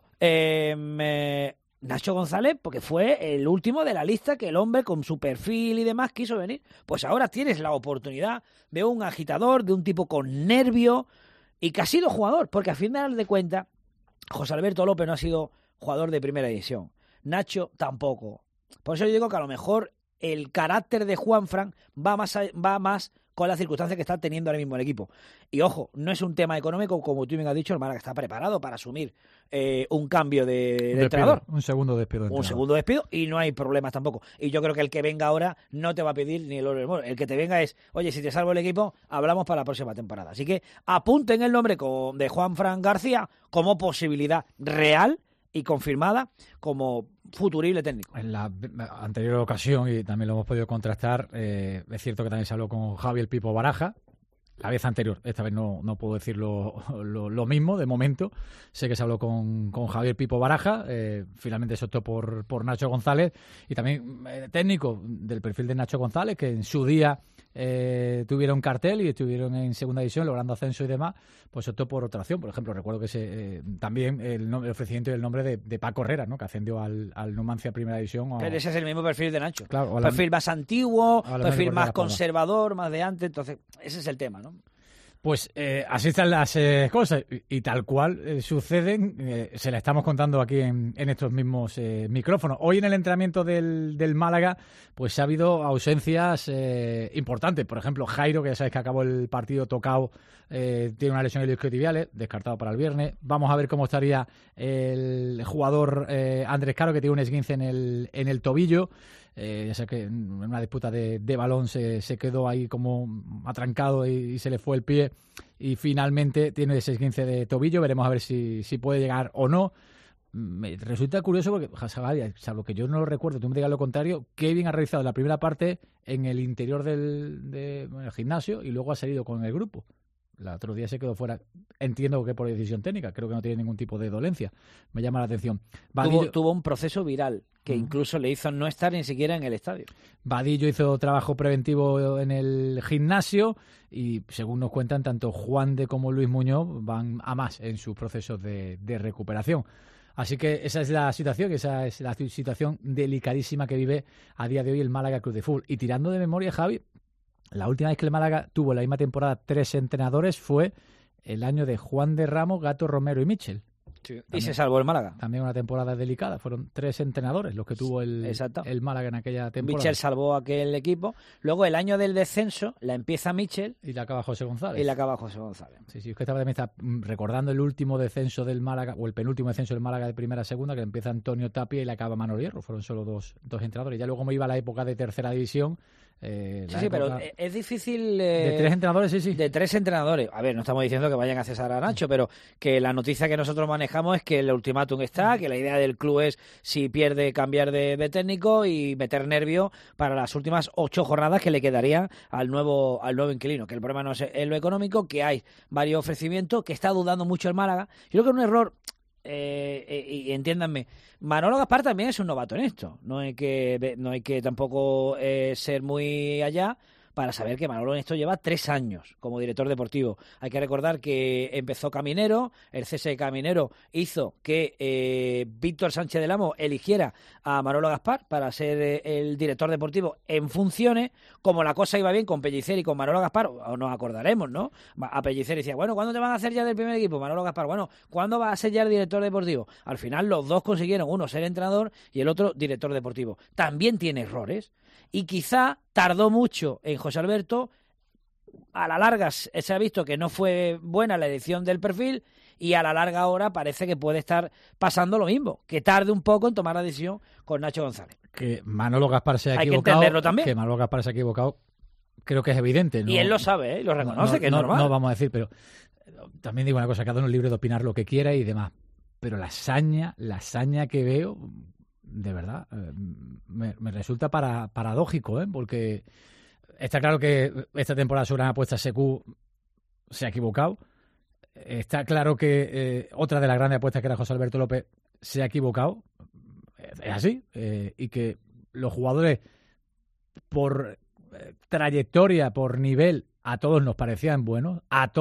Nacho González, porque fue el último de la lista que el hombre con su perfil y demás quiso venir. Pues ahora tienes la oportunidad de un agitador, de un tipo con nervio y que ha sido jugador, porque a final de cuentas José Alberto López no ha sido jugador de primera división, Nacho tampoco. Por eso yo digo que a lo mejor el carácter de Juanfran va más con la circunstancia que está teniendo ahora mismo el equipo. Y ojo, no es un tema económico, como tú bien has dicho, el Málaga está preparado para asumir un cambio de entrenador. Un segundo despido. Un segundo despido y no hay problemas tampoco. Y yo creo que el que venga ahora no te va a pedir ni el oro ni el moro. El que te venga es, oye, si te salvo el equipo, hablamos para la próxima temporada. Así que apunten el nombre de Juanfran García como posibilidad real y confirmada como futurible técnico. En la anterior ocasión, y también lo hemos podido contrastar, es cierto que también se habló con Javi el Pipo Baraja, la vez anterior, esta vez no puedo decir lo mismo, de momento. Sé que se habló con Javier Pipo Baraja, finalmente se optó por Nacho González, y también técnico del perfil de Nacho González, que en su día tuvieron cartel y estuvieron en segunda división logrando ascenso y demás, pues optó por otra opción. Por ejemplo, recuerdo que también el ofrecimiento y el nombre de Paco Herrera, ¿no?, que ascendió al Numancia Primera División. Pero ese es el mismo perfil de Nacho. Claro, perfil más antiguo, perfil más conservador, más de antes. Entonces, ese es el tema, ¿no? Pues así están las cosas y tal cual suceden, se la estamos contando aquí en estos mismos micrófonos. Hoy en el entrenamiento del Málaga pues ha habido ausencias importantes. Por ejemplo, Jairo, que ya sabéis que acabó el partido tocado, tiene una lesión en el isquiotibiales, descartado para el viernes. Vamos a ver cómo estaría el jugador Andrés Caro, que tiene un esguince en el tobillo. ya sé que en una disputa de balón se quedó ahí como atrancado y se le fue el pie, y finalmente tiene ese 15 de tobillo. Veremos a ver si puede llegar o no. Me resulta curioso porque, salvo que yo no lo recuerdo, tú me digas lo contrario, Kevin ha realizado la primera parte en el interior del gimnasio y luego ha salido con el grupo. El otro día se quedó fuera, entiendo que por decisión técnica, creo que no tiene ningún tipo de dolencia. Me llama la atención. Tuvo un proceso viral que incluso le hizo no estar ni siquiera en el estadio. Vadillo hizo trabajo preventivo en el gimnasio y, según nos cuentan, tanto Juan de como Luis Muñoz van a más en sus procesos de recuperación. Así que esa es la situación, esa es la situación delicadísima que vive a día de hoy el Málaga Club de Fútbol. Y tirando de memoria, Javi, la última vez que el Málaga tuvo en la misma temporada 3 entrenadores fue el año de Juan de Ramos, Gato, Romero y Michel. Sí. Y se salvó el Málaga. También una temporada delicada. Fueron 3 entrenadores los que tuvo el Málaga en aquella temporada. Michel salvó aquel equipo. Luego, el año del descenso, la empieza Michel. Y la acaba José González. Sí, es que también está recordando el último descenso del Málaga, o el penúltimo descenso del Málaga de primera a segunda, que empieza Antonio Tapia y la acaba Manolo Hierro. Fueron solo dos entrenadores. Ya luego, como iba la época de tercera división... pero es difícil... ¿De 3 entrenadores? Sí. De 3 entrenadores. A ver, no estamos diciendo que vayan a cesar a Nacho, pero que la noticia que nosotros manejamos es que el ultimátum está, que la idea del club es, si pierde, cambiar de técnico y meter nervio para las últimas 8 jornadas que le quedarían al nuevo inquilino. Que el problema no es lo económico, que hay varios ofrecimientos, que está dudando mucho el Málaga. Yo creo que es un error... y entiéndanme, Manolo Gaspar también es un novato en esto. No hay que tampoco ser muy allá para saber que Manolo en esto lleva 3 años como director deportivo. Hay que recordar que empezó Caminero, el cese de Caminero hizo que Víctor Sánchez del Amo eligiera a Manolo Gaspar para ser el director deportivo en funciones. Como la cosa iba bien con Pellicer y con Manolo Gaspar, o nos acordaremos, ¿no? A Pellicer decía, bueno, ¿cuándo te van a hacer ya del primer equipo? Manolo Gaspar, bueno, ¿cuándo vas a ser ya el director deportivo? Al final los dos consiguieron, uno ser entrenador y el otro director deportivo. También tiene errores. Y quizá tardó mucho en José Alberto, a la larga se ha visto que no fue buena la elección del perfil y a la larga ahora parece que puede estar pasando lo mismo, que tarde un poco en tomar la decisión con Nacho González. Que Manolo Gaspar se ha equivocado. Hay que entenderlo también. Que Manolo Gaspar se ha equivocado, creo que es evidente. ¿No? Y él lo sabe, lo reconoce, que es normal. No vamos a decir, pero también digo una cosa, cada uno es libre de opinar lo que quiera y demás, pero la hazaña que veo... De verdad, me resulta paradójico, porque está claro que esta temporada su gran apuesta Secu se ha equivocado. Está claro que otra de las grandes apuestas, que era José Alberto López, se ha equivocado. Es así. Y que los jugadores, por trayectoria, por nivel, a todos nos parecían buenos.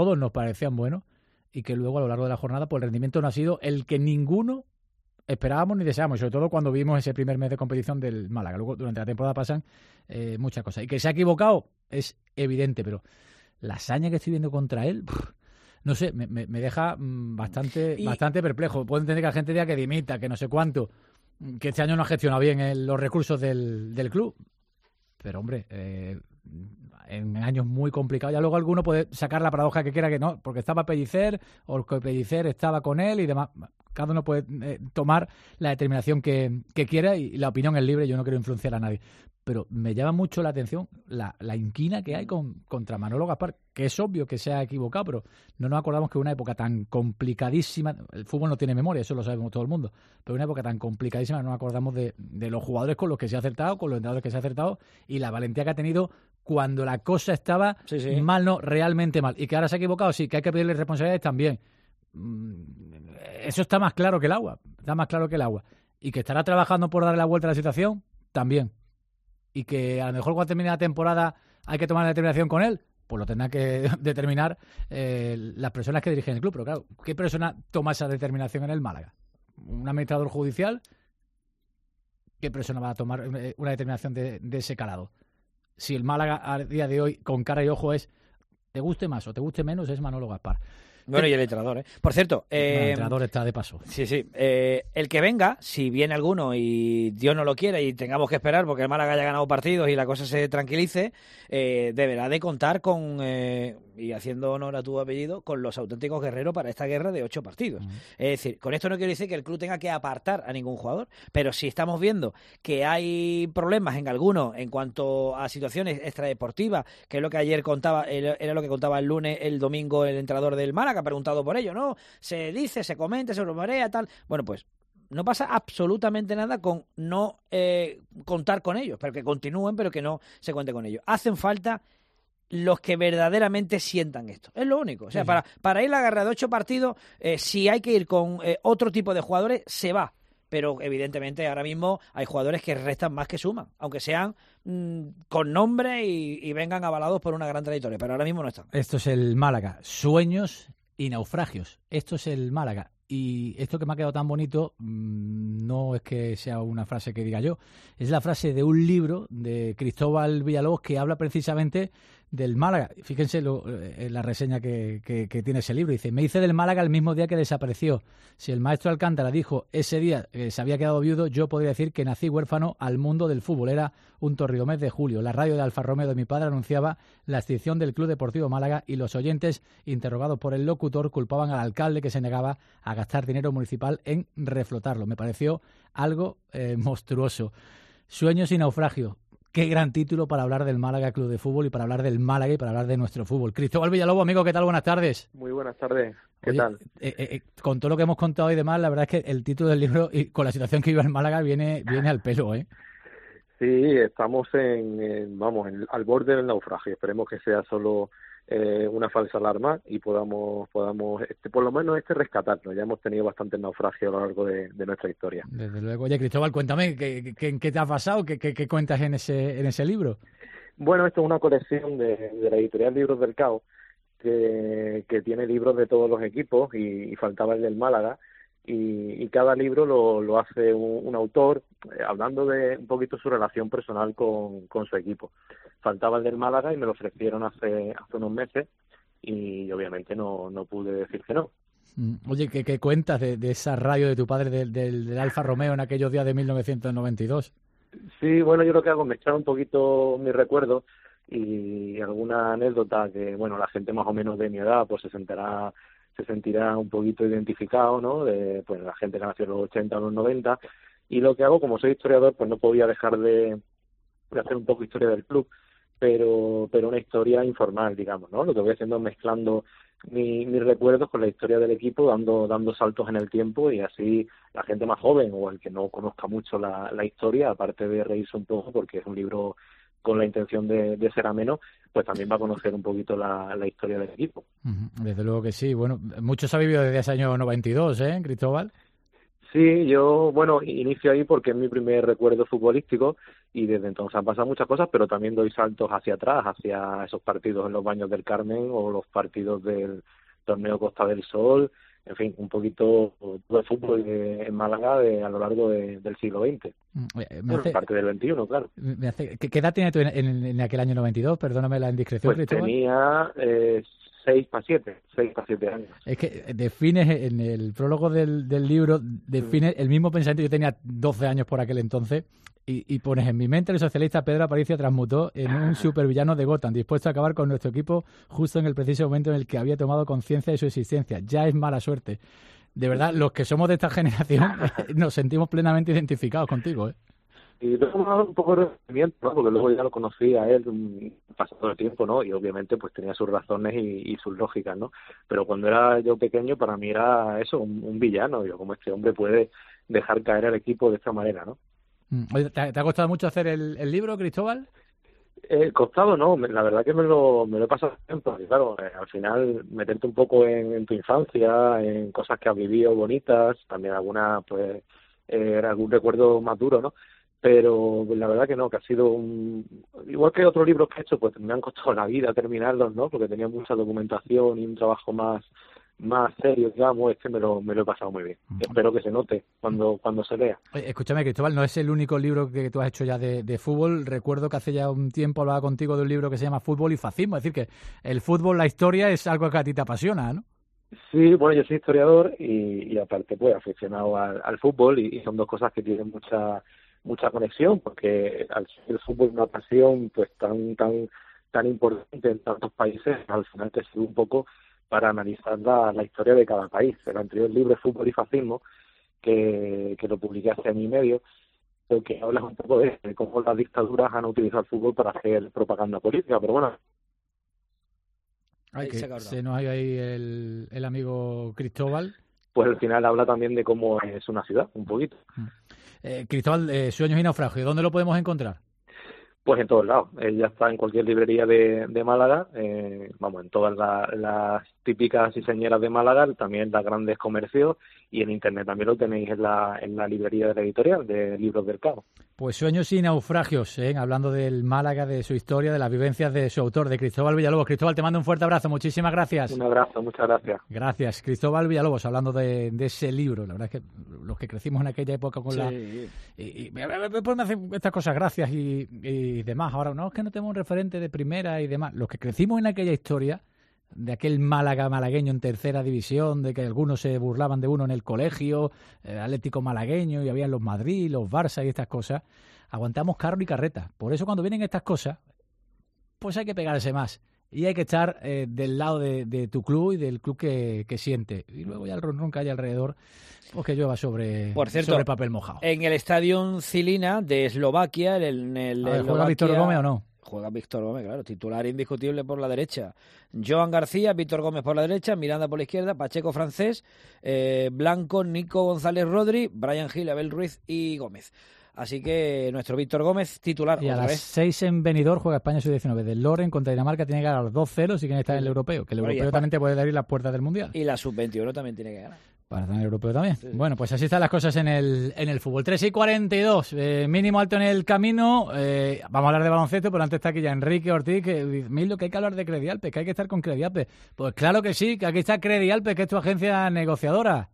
Y que luego, a lo largo de la jornada, pues el rendimiento no ha sido el que ninguno esperábamos ni deseamos, sobre todo cuando vimos ese primer mes de competición del Málaga. Luego, durante la temporada pasan muchas cosas. Y que se ha equivocado es evidente, pero la hazaña que estoy viendo contra él, no sé, me deja bastante perplejo. Puedo entender que la gente diga que dimita, que no sé cuánto, que este año no ha gestionado bien los recursos del club. Pero, hombre, en años muy complicados, ya luego alguno puede sacar la paradoja que quiera, que no, porque estaba Pellicer, o que Pellicer estaba con él y demás. Cada uno puede tomar la determinación que quiera y la opinión es libre, yo no quiero influenciar a nadie. Pero me llama mucho la atención la inquina que hay contra Manolo Gaspar, que es obvio que se ha equivocado, pero no nos acordamos que una época tan complicadísima, el fútbol no tiene memoria, eso lo sabemos todo el mundo, pero una época tan complicadísima no nos acordamos de los jugadores con los que se ha acertado, con los entrenadores que se ha acertado y la valentía que ha tenido cuando la cosa estaba mal, no, realmente mal. Y que ahora se ha equivocado, sí, que hay que pedirle responsabilidades también. Eso está más claro que el agua, y que estará trabajando por darle la vuelta a la situación también, y que a lo mejor cuando termine la temporada hay que tomar la determinación con él, pues lo tendrán que determinar las personas que dirigen el club. Pero claro, ¿qué persona toma esa determinación en el Málaga? ¿Un administrador judicial? ¿Qué persona va a tomar una determinación de ese calado? Si el Málaga a día de hoy, con cara y ojo, es te guste más o te guste menos, es Manolo Gaspar. Bueno, y el entrenador, ¿eh? Por cierto... el entrenador está de paso. Sí. El que venga, si viene alguno y Dios no lo quiera y tengamos que esperar porque el Málaga haya ganado partidos y la cosa se tranquilice, deberá de contar con y haciendo honor a tu apellido, con los auténticos guerreros para esta guerra de 8 partidos. Es decir, con esto no quiero decir que el club tenga que apartar a ningún jugador, pero si estamos viendo que hay problemas en algunos en cuanto a situaciones extradeportivas, que es lo que ayer contaba, era lo que contaba el domingo el entrenador del Málaga, preguntado por ello, ¿no? Se dice, se comenta, se rumorea, tal. Bueno, pues no pasa absolutamente nada con no contar con ellos, pero que continúen, pero que no se cuente con ellos. Hacen falta los que verdaderamente sientan esto. Es lo único. O sea, para ir a la guerra de 8 partidos, si hay que ir con otro tipo de jugadores, se va. Pero evidentemente ahora mismo hay jugadores que restan más que suman, aunque sean con nombre y vengan avalados por una gran trayectoria, pero ahora mismo no están. Esto es el Málaga, sueños y naufragios. Esto es el Málaga. Y esto que me ha quedado tan bonito no es que sea una frase que diga yo, es la frase de un libro de Cristóbal Villalobos que habla precisamente del Málaga. Fíjense en la reseña que tiene ese libro. Dice: me hice del Málaga el mismo día que desapareció. Si el maestro Alcántara dijo ese día que se había quedado viudo, yo podría decir que nací huérfano al mundo del fútbol. Era un torrido mes de julio. La radio de Alfa Romeo de mi padre anunciaba la extinción del Club Deportivo Málaga y los oyentes, interrogados por el locutor, culpaban al alcalde que se negaba a gastar dinero municipal en reflotarlo. Me pareció algo monstruoso. Sueños y naufragio. Qué gran título para hablar del Málaga Club de Fútbol y para hablar del Málaga y para hablar de nuestro fútbol. Cristóbal Villalobos, amigo, ¿qué tal? Buenas tardes. Muy buenas tardes. ¿Qué Oye, tal? Con todo lo que hemos contado y demás, la verdad es que el título del libro y con la situación que vive el Málaga viene al pelo, ¿eh? Sí, estamos al borde del naufragio. Esperemos que sea solo una falsa alarma y podamos por lo menos rescatarnos. Ya hemos tenido bastantes naufragios a lo largo de nuestra historia. Desde luego. Oye, Cristóbal, cuéntame, ¿qué te ha pasado? ¿Qué cuentas en ese libro? Bueno, esto es una colección de la editorial Libros del Caos que tiene libros de todos los equipos y faltaba el del Málaga. Y cada libro lo hace un autor hablando de un poquito su relación personal con su equipo. Faltaba el del Málaga y me lo ofrecieron hace unos meses y obviamente no pude decir que no. Oye, ¿qué cuentas de esa radio de tu padre del Alfa Romeo en aquellos días de 1992? Sí, bueno, yo lo que hago es mezclar un poquito mis recuerdos y alguna anécdota que, bueno, la gente más o menos de mi edad pues se sentirá un poquito identificado, ¿no? De pues la gente que nació en los 80 o los 90. Y lo que hago, como soy historiador, pues no podía dejar de hacer un poco historia del club, pero una historia informal, digamos, ¿no? Lo que voy haciendo es mezclando mis recuerdos con la historia del equipo, dando saltos en el tiempo, y así la gente más joven o el que no conozca mucho la historia, aparte de reírse un poco, porque es un libro con la intención de ser ameno, pues también va a conocer un poquito la historia del equipo. Desde luego que sí. Bueno, mucho se ha vivido desde ese año 92, ¿eh, Cristóbal? Sí, yo, bueno, inicio ahí porque es mi primer recuerdo futbolístico y desde entonces han pasado muchas cosas, pero también doy saltos hacia atrás, hacia esos partidos en los Baños del Carmen o los partidos del torneo Costa del Sol, en fin, un poquito de fútbol en Málaga a lo largo del siglo XX. Parte del XXI, claro. ¿Qué edad tenías tú en aquel año 92? Perdóname la indiscreción, pues Cristóbal. Tenía 6 para 7 años. Es que defines en el prólogo del libro, defines el mismo pensamiento. Yo tenía 12 años por aquel entonces y pones: en mi mente el socialista Pedro Aparicio transmutó en un supervillano de Gotham, dispuesto a acabar con nuestro equipo justo en el preciso momento en el que había tomado conciencia de su existencia. Ya es mala suerte. De verdad, los que somos de esta generación nos sentimos plenamente identificados contigo, ¿eh? Y luego me ha dado un poco de resentimiento, ¿no? Porque luego ya lo conocí a él pasado el tiempo, ¿no? Y obviamente pues tenía sus razones y sus lógicas, ¿no? Pero cuando era yo pequeño, para mí era eso, un villano. Digo, ¿cómo este hombre puede dejar caer al equipo de esta manera, no? Oye, ¿te ha costado mucho hacer el libro, Cristóbal? Costado, no, la verdad que me lo he pasado bien, porque claro, al final meterte un poco en tu infancia, en cosas que has vivido bonitas, también alguna, pues, algún recuerdo más duro, ¿no? Pero la verdad que no, que ha sido igual que otros libros que he hecho, pues me han costado la vida terminarlos, ¿no? Porque tenía mucha documentación y un trabajo más serio, digamos. Me lo he pasado muy bien. Espero que se note cuando se lea. Escúchame, Cristóbal, no es el único libro que tú has hecho ya de fútbol. Recuerdo que hace ya un tiempo hablaba contigo de un libro que se llama Fútbol y Fascismo. Es decir, que el fútbol, la historia, es algo que a ti te apasiona, ¿no? Sí, bueno, yo soy historiador y aparte pues aficionado al fútbol y son dos cosas que tienen mucha conexión, porque al ser el fútbol una pasión pues tan tan importante en tantos países, al final te sirve un poco para analizar la historia de cada país. El anterior libro, Fútbol y Fascismo, que lo publiqué hace año y medio, lo que habla un poco de cómo las dictaduras han utilizado el fútbol para hacer propaganda política, pero bueno. Ay, que se nos ha ido ahí el amigo Cristóbal. Pues al final habla también de cómo es una ciudad, un poquito. Cristóbal, Sueños y Naufragios, ¿dónde lo podemos encontrar? Pues en todos lados. Ya está en cualquier librería de Málaga, en todas las típicas iseñeras de Málaga, también las grandes comercios, y en internet también lo tenéis en la librería de la editorial de Libros del Cabo. Pues Sueños y Naufragios, hablando del Málaga, de su historia, de las vivencias de su autor, de Cristóbal Villalobos. Cristóbal, te mando un fuerte abrazo, muchísimas gracias. Un abrazo, muchas gracias. Gracias. Cristóbal Villalobos, hablando de ese libro. La verdad es que los que crecimos en aquella época con y después me hacen estas cosas gracias y demás. Ahora, no es que no tenemos un referente de primera y demás. Los que crecimos en aquella historia, de aquel Málaga malagueño en tercera división, de que algunos se burlaban de uno en el colegio, Atlético malagueño, y habían los Madrid, los Barça y estas cosas, aguantamos carro y carreta. Por eso cuando vienen estas cosas, pues hay que pegarse más. Y hay que estar del lado de tu club y del club que siente. Y luego ya el ronron que hay alrededor, pues que llueva sobre papel mojado. En el Estadio Cilina de Eslovaquia, ¿juega Víctor Gómez o no? Juega Víctor Gómez, claro, titular indiscutible por la derecha. Joan García, Víctor Gómez por la derecha, Miranda por la izquierda, Pacheco francés, Blanco, Nico González Rodri, Brian Gil, Abel Ruiz y Gómez. Así que nuestro Víctor Gómez titular y otra a las vez. 6 en Benidorm juega España sub-19 del Loren contra Dinamarca, tiene que ganar 2-0 si quieren estar en el europeo, que el europeo también te puede abrir las puertas del Mundial. Y la sub-21 también tiene que ganar. Para estar en el europeo también. Sí. Bueno, pues así están las cosas en el fútbol. 3:42, mínimo alto en el camino. Vamos a hablar de baloncesto, pero antes está aquí ya Enrique Ortiz, que Milo, que hay que hablar de Credialpes, que hay que estar con Credialpes. Pues claro que sí, que aquí está Credialpes, que es tu agencia negociadora.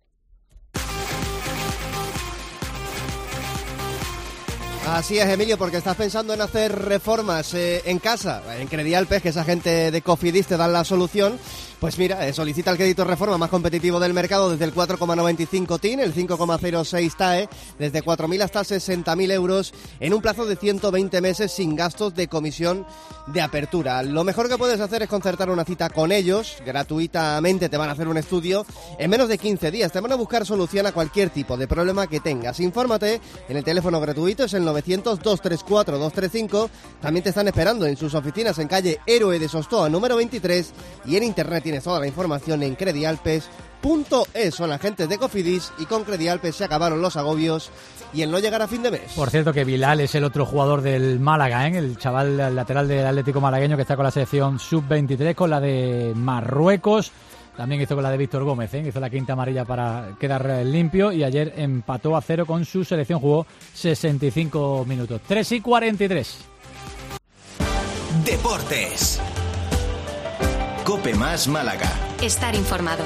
Así es, Emilio, porque estás pensando en hacer reformas en casa. En Credialpes, que esa gente de Cofidis te dan la solución. Pues mira, solicita el crédito reforma más competitivo del mercado desde el 4,95 TIN, el 5,06 TAE, desde 4.000 hasta 60.000 euros en un plazo de 120 meses sin gastos de comisión de apertura. Lo mejor que puedes hacer es concertar una cita con ellos, gratuitamente te van a hacer un estudio en menos de 15 días, te van a buscar solución a cualquier tipo de problema que tengas. Infórmate en el teléfono gratuito, es el 900-234-235, también te están esperando en sus oficinas en calle Héroe de Sostoa número 23 y en internet tienes toda la información en credialpes.es. Son agentes de Cofidis y con Credialpes se acabaron los agobios y el no llegar a fin de mes. Por cierto que Bilal es el otro jugador del Málaga, el chaval el lateral del Atlético malagueño que está con la selección sub-23, con la de Marruecos. También hizo con la de Víctor Gómez, hizo la quinta amarilla para quedar limpio y ayer empató 0 con su selección, jugó 65 minutos. 3:43. Deportes. Cope Más Málaga. Estar informado.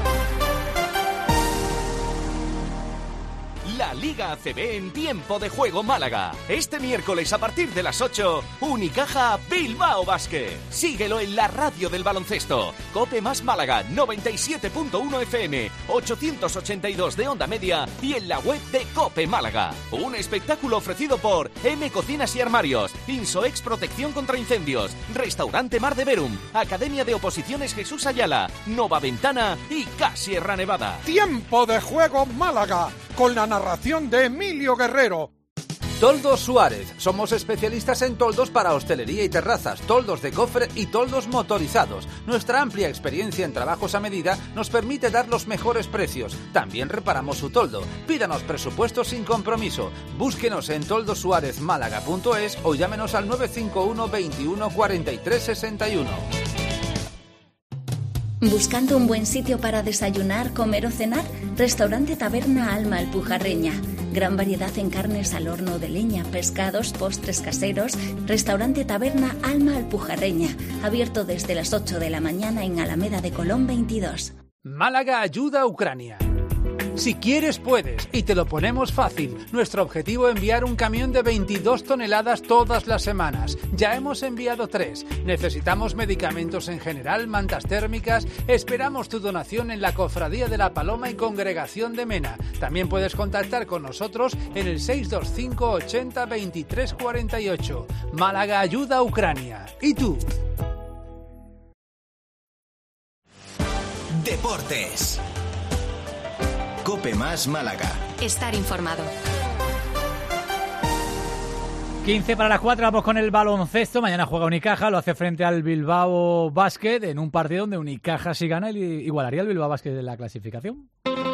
La Liga ACB en tiempo de juego Málaga. Este miércoles a partir de las 8, Unicaja Bilbao Basket. Síguelo en la radio del baloncesto. Cope Más Málaga 97.1 FM, 882 de onda media y en la web de Cope Málaga. Un espectáculo ofrecido por M Cocinas y Armarios, Insoex Protección contra Incendios, Restaurante Mar de Verum, Academia de Oposiciones Jesús Ayala, Nova Ventana y Casierra Nevada. Tiempo de juego Málaga, con la narración de Emilio Guerrero. Toldos Suárez. Somos especialistas en toldos para hostelería y terrazas, toldos de cofre y toldos motorizados. Nuestra amplia experiencia en trabajos a medida nos permite dar los mejores precios. También reparamos su toldo. Pídanos presupuestos sin compromiso. Búsquenos en toldosuarezmálaga.es o llámenos al 951 21 43 61. ¿Buscando un buen sitio para desayunar, comer o cenar? Restaurante Taberna Alma Alpujarreña. Gran variedad en carnes al horno de leña, pescados, postres caseros. Restaurante Taberna Alma Alpujarreña. Abierto desde las 8 de la mañana en Alameda de Colón 22. Málaga ayuda a Ucrania. Si quieres, puedes, y te lo ponemos fácil. Nuestro objetivo es enviar un camión de 22 toneladas todas las semanas. Ya hemos enviado 3. Necesitamos medicamentos en general, mantas térmicas. Esperamos tu donación en la Cofradía de la Paloma y Congregación de Mena. También puedes contactar con nosotros en el 625 80 23 48. Málaga ayuda a Ucrania. ¿Y tú? Deportes. Cope Más Málaga. Estar informado. 15 para las 4, vamos con el baloncesto. Mañana juega Unicaja, lo hace frente al Bilbao Basket en un partido donde Unicaja, si gana, igualaría al Bilbao Basket en la clasificación.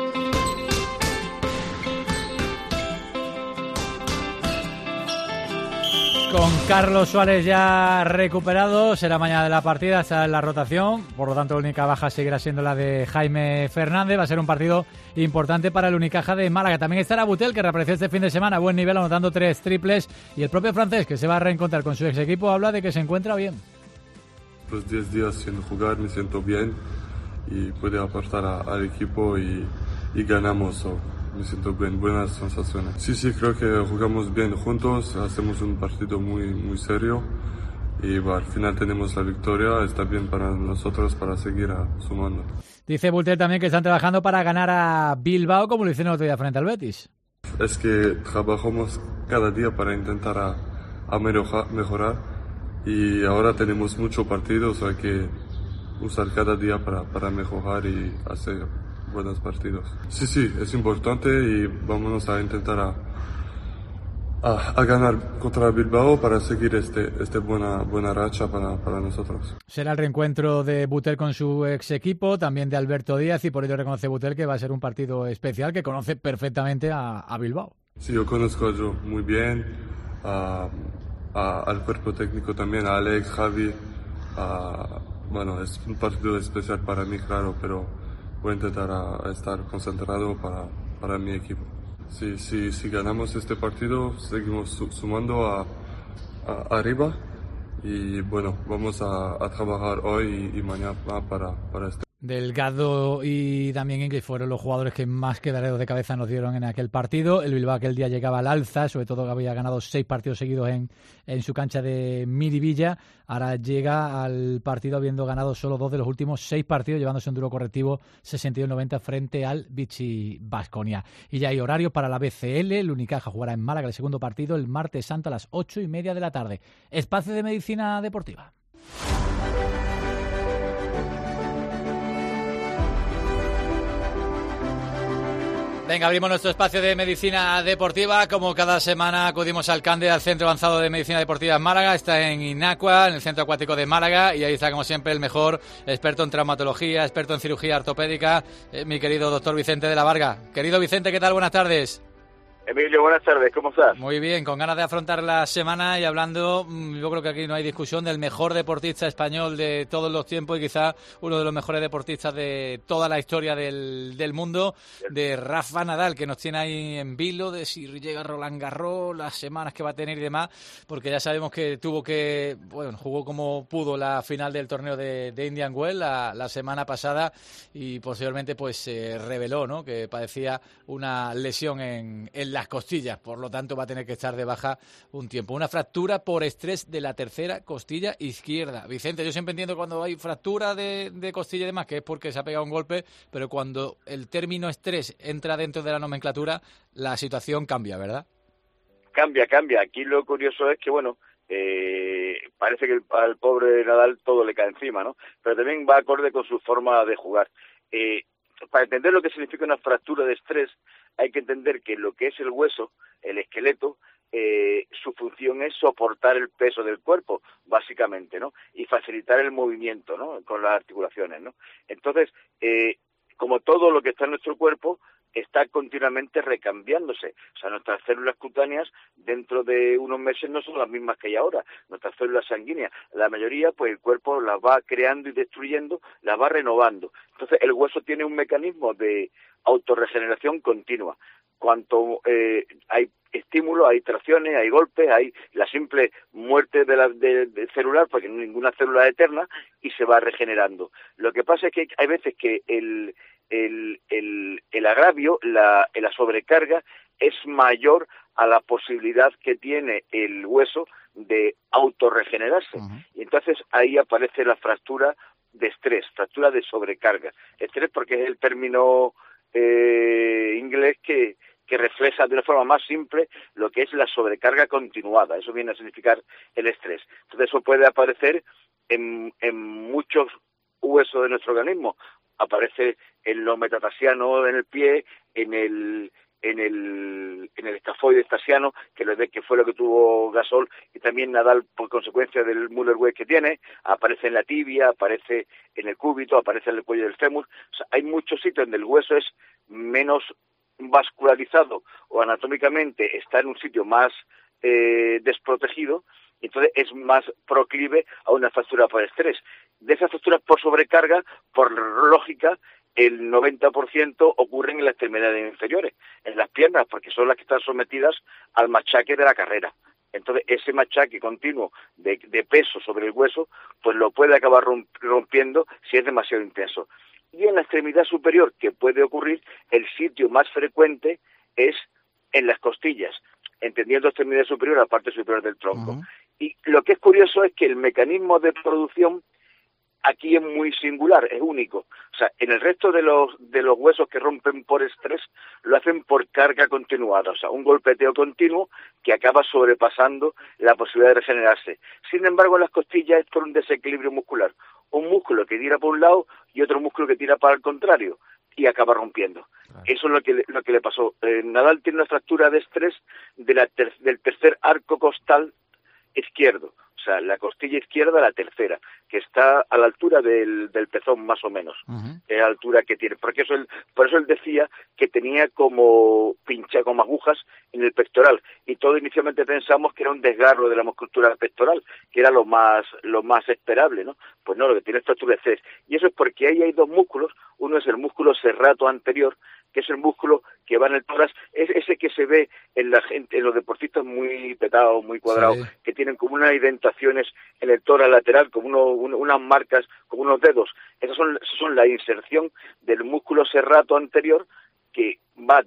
Con Carlos Suárez ya recuperado, será mañana de la partida, está en la rotación, por lo tanto la única baja seguirá siendo la de Jaime Fernández. Va a ser un partido importante para el Unicaja de Málaga. También estará Butel, que reapareció este fin de semana a buen nivel, anotando 3 triples, y el propio francés, que se va a reencontrar con su ex equipo, habla de que se encuentra bien. Los 10 días sin jugar me siento bien y puede aportar al equipo y ganamos. Me siento bien, buenas sensaciones. Sí, creo que jugamos bien juntos, hacemos un partido muy serio y al final tenemos la victoria, está bien para nosotros para seguir sumando. Dice Bulter también que están trabajando para ganar a Bilbao, como lo hicieron el otro día frente al Betis. Es que trabajamos cada día para intentar a mejorar y ahora tenemos muchos partidos, hay que usar cada día para mejorar y hacer buenos partidos. Sí, es importante y vámonos a intentar a ganar contra Bilbao para seguir este buena racha para nosotros. Será el reencuentro de Butel con su ex equipo, también de Alberto Díaz, y por ello reconoce Butel que va a ser un partido especial, que conoce perfectamente a Bilbao. Sí, yo conozco a Joe muy bien, al cuerpo técnico también, a Alex, Javi. Bueno, es un partido especial para mí, claro, pero voy a intentar estar concentrado para mi equipo. Si ganamos este partido, seguimos sumando arriba y bueno, vamos a trabajar hoy y mañana para este. Delgado y Damián Inglis fueron los jugadores que más quedaderos de cabeza nos dieron en aquel partido. El Bilbao aquel día llegaba al alza, sobre todo que había ganado 6 partidos seguidos en su cancha de Miribilla. Ahora llega al partido habiendo ganado solo 2 de los últimos 6 partidos, llevándose un duro correctivo 62-90 frente al Vichy Baskonia. Y ya hay horario para la BCL. El Unicaja jugará en Málaga el segundo partido el martes santo a las 8:30 de la tarde. Espacio de medicina deportiva. Venga, abrimos nuestro espacio de medicina deportiva. Como cada semana acudimos al CANDE, al Centro Avanzado de Medicina Deportiva en Málaga. Está en Inacua, en el Centro Acuático de Málaga, y ahí está, como siempre, el mejor experto en traumatología, experto en cirugía ortopédica, mi querido doctor Vicente de la Varga. Querido Vicente, ¿qué tal? Buenas tardes. Emilio, buenas tardes, ¿cómo estás? Muy bien, con ganas de afrontar la semana y hablando, yo creo que aquí no hay discusión, del mejor deportista español de todos los tiempos y quizá uno de los mejores deportistas de toda la historia del mundo, de Rafa Nadal, que nos tiene ahí en vilo de si llega Roland Garros, las semanas que va a tener y demás, porque ya sabemos que jugó como pudo la final del torneo de Indian Wells la semana pasada y posteriormente pues reveló, ¿no?, que padecía una lesión en las costillas, por lo tanto va a tener que estar de baja un tiempo. Una fractura por estrés de la tercera costilla izquierda. Vicente, yo siempre entiendo cuando hay fractura de costilla y demás, que es porque se ha pegado un golpe, pero cuando el término estrés entra dentro de la nomenclatura, la situación cambia, ¿verdad? Cambia. Aquí lo curioso es que, parece que al pobre Nadal todo le cae encima, ¿no? Pero también va acorde con su forma de jugar. Para entender lo que significa una fractura de estrés, hay que entender que lo que es el hueso, el esqueleto, su función es soportar el peso del cuerpo, básicamente, ¿no? Y facilitar el movimiento, ¿no?, con las articulaciones, ¿no? Entonces, como todo lo que está en nuestro cuerpo, está continuamente recambiándose. O sea, nuestras células cutáneas dentro de unos meses no son las mismas que hay ahora. Nuestras células sanguíneas, la mayoría, pues el cuerpo las va creando y destruyendo, las va renovando. Entonces, el hueso tiene un mecanismo de autorregeneración continua. Cuanto hay estímulos, hay tracciones, hay golpes, hay la simple muerte de celular, porque ninguna célula es eterna, y se va regenerando. Lo que pasa es que hay veces que el agravio, la sobrecarga es mayor a la posibilidad que tiene el hueso de autorregenerarse. Y entonces ahí aparece la fractura de estrés, fractura de sobrecarga. Estrés porque es el término inglés que refleja de una forma más simple lo que es la sobrecarga continuada. Eso viene a significar el estrés. Entonces eso puede aparecer en muchos huesos de nuestro organismo. Aparece en lo metatarsiano en el pie, en el escafoide estasiano, que fue lo que tuvo Gasol, y también Nadal por consecuencia del Müller-Wade que tiene. Aparece en la tibia, aparece en el cúbito, aparece en el cuello del fémur. O sea, hay muchos sitios donde el hueso es menos vascularizado o anatómicamente está en un sitio más desprotegido, y entonces es más proclive a una fractura por estrés. De esas fracturas por sobrecarga, por lógica, el 90% ocurren en las extremidades inferiores, en las piernas, porque son las que están sometidas al machaque de la carrera. Entonces, ese machaque continuo de peso sobre el hueso, pues lo puede acabar rompiendo si es demasiado intenso. Y en la extremidad superior, que puede ocurrir, el sitio más frecuente es en las costillas, entendiendo extremidad superior, la parte superior del tronco. Y lo que es curioso es que el mecanismo de producción aquí es muy singular, es único. O sea, en el resto de los huesos que rompen por estrés, lo hacen por carga continuada, o sea, un golpeteo continuo que acaba sobrepasando la posibilidad de regenerarse. Sin embargo, en las costillas es por un desequilibrio muscular. Un músculo que tira por un lado y otro músculo que tira para el contrario, y acaba rompiendo. Eso es lo que le pasó. Nadal tiene una fractura de estrés del tercer arco costal izquierdo, o sea, la costilla izquierda, la tercera, que está a la altura del pezón más o menos, es la altura que tiene, por eso él decía que tenía como pincha, como agujas en el pectoral, y todos inicialmente pensamos que era un desgarro de la musculatura pectoral, que era lo más esperable, ¿no? Pues no, lo que tiene es fractura de estrés, y eso es porque ahí hay dos músculos, uno es el músculo serrato anterior, que es el músculo que va en el tórax, es ese que se ve en la gente, en los deportistas muy petados, muy cuadrados, sí, que tienen como unas indentaciones en el tórax lateral, como unas marcas, como unos dedos. Esas son la inserción del músculo serrato anterior, que va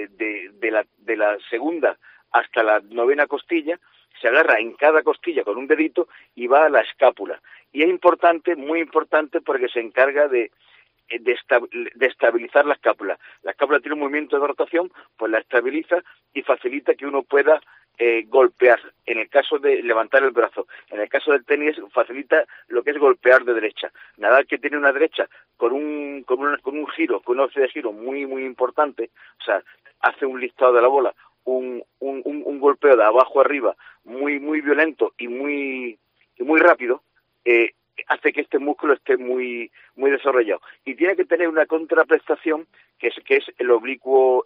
de la segunda hasta la novena costilla, se agarra en cada costilla con un dedito y va a la escápula. Y es importante, muy importante, porque se encarga de estabilizar la escápula. La escápula tiene un movimiento de rotación, pues la estabiliza y facilita que uno pueda golpear. En el caso de levantar el brazo, en el caso del tenis facilita lo que es golpear de derecha. Nadal, que tiene una derecha con un giro, con un hoce de giro muy muy importante, o sea, hace un listado de la bola, un golpeo de abajo arriba muy muy violento y muy rápido, hace que este músculo esté muy muy desarrollado, y tiene que tener una contraprestación que es el oblicuo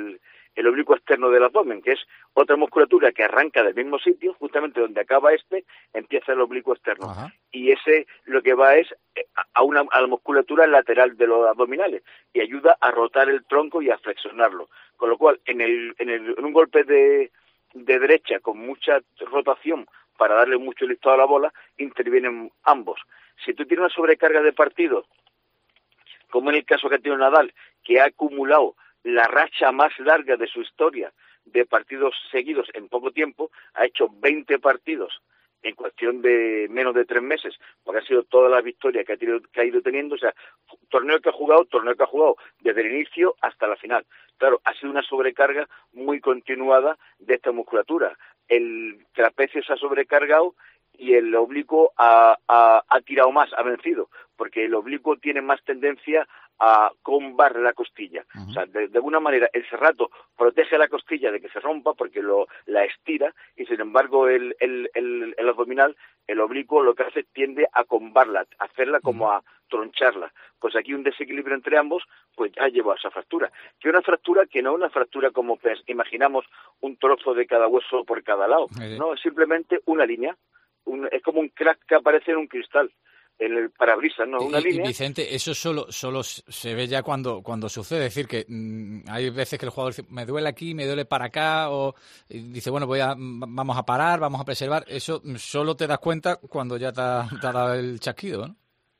externo del abdomen, que es otra musculatura que arranca del mismo sitio, justamente donde acaba empieza el oblicuo externo. Ajá. Y ese lo que va es a la musculatura lateral de los abdominales y ayuda a rotar el tronco y a flexionarlo, con lo cual en un golpe de derecha con mucha rotación para darle mucho listado a la bola, intervienen ambos. Si tú tienes una sobrecarga de partidos, como en el caso que tiene Nadal, que ha acumulado la racha más larga de su historia de partidos seguidos en poco tiempo, ha hecho 20 partidos en cuestión de menos de 3 meses, porque ha sido toda la victoria que ha ido teniendo, o sea, torneo que ha jugado desde el inicio hasta la final. Claro, ha sido una sobrecarga muy continuada de esta musculatura. El trapecio se ha sobrecargado y el oblicuo ha tirado más, ha vencido, porque el oblicuo tiene más tendencia a combar la costilla. O sea, de alguna manera el serrato protege la costilla de que se rompa porque la estira, y sin embargo el abdominal, el oblicuo, lo que hace tiende a combarla, a hacerla como a troncharla. Pues aquí un desequilibrio entre ambos pues ha llevado a esa fractura. Que una fractura que no es una fractura como imaginamos un trozo de cada hueso por cada lado. No, es simplemente una línea. Es como un crack que aparece en un cristal, en el parabrisas, ¿no? Una línea. Y Vicente, eso solo se ve ya cuando sucede. Es decir, que hay veces que el jugador dice, me duele aquí, me duele para acá, o dice, bueno, vamos a parar, vamos a preservar. Eso solo te das cuenta cuando ya te ha dado el chasquido, ¿no?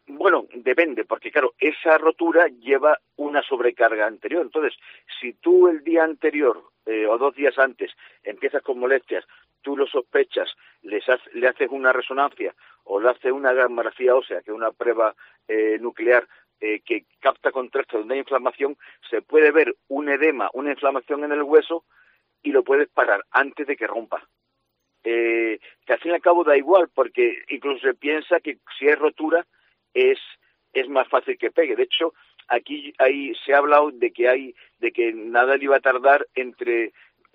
Bueno, depende, porque claro, esa rotura lleva una sobrecarga anterior. Entonces, si tú el día anterior o 2 días antes empiezas con molestias, tú lo sospechas, le haces una resonancia o le haces una gamografía ósea, que es una prueba nuclear que capta contrastes donde hay inflamación, se puede ver un edema, una inflamación en el hueso y lo puedes parar antes de que rompa. Que al fin y al cabo da igual, porque incluso se piensa que si es rotura es más fácil que pegue. De hecho, aquí se ha hablado de que Nadal iba a tardar entre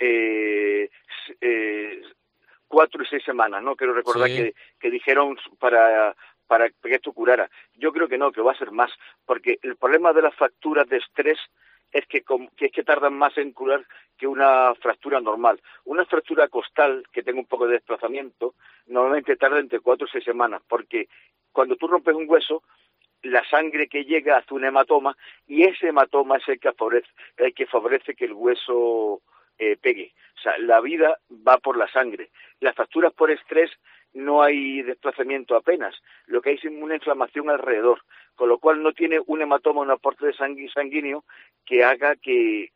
4 y 6 semanas, ¿no? Quiero recordar que dijeron para que esto curara. Yo creo que no, que va a ser más, porque el problema de las fracturas de estrés es que tardan más en curar que una fractura normal. Una fractura costal, que tenga un poco de desplazamiento, normalmente tarda entre 4 y 6 semanas, porque cuando tú rompes un hueso, la sangre que llega hace un hematoma, y ese hematoma es el que favorece que el hueso pegue. O sea, la vida va por la sangre. Las fracturas por estrés no hay desplazamiento apenas, lo que hay es una inflamación alrededor, con lo cual no tiene un hematoma, un aporte de sanguíneo que haga que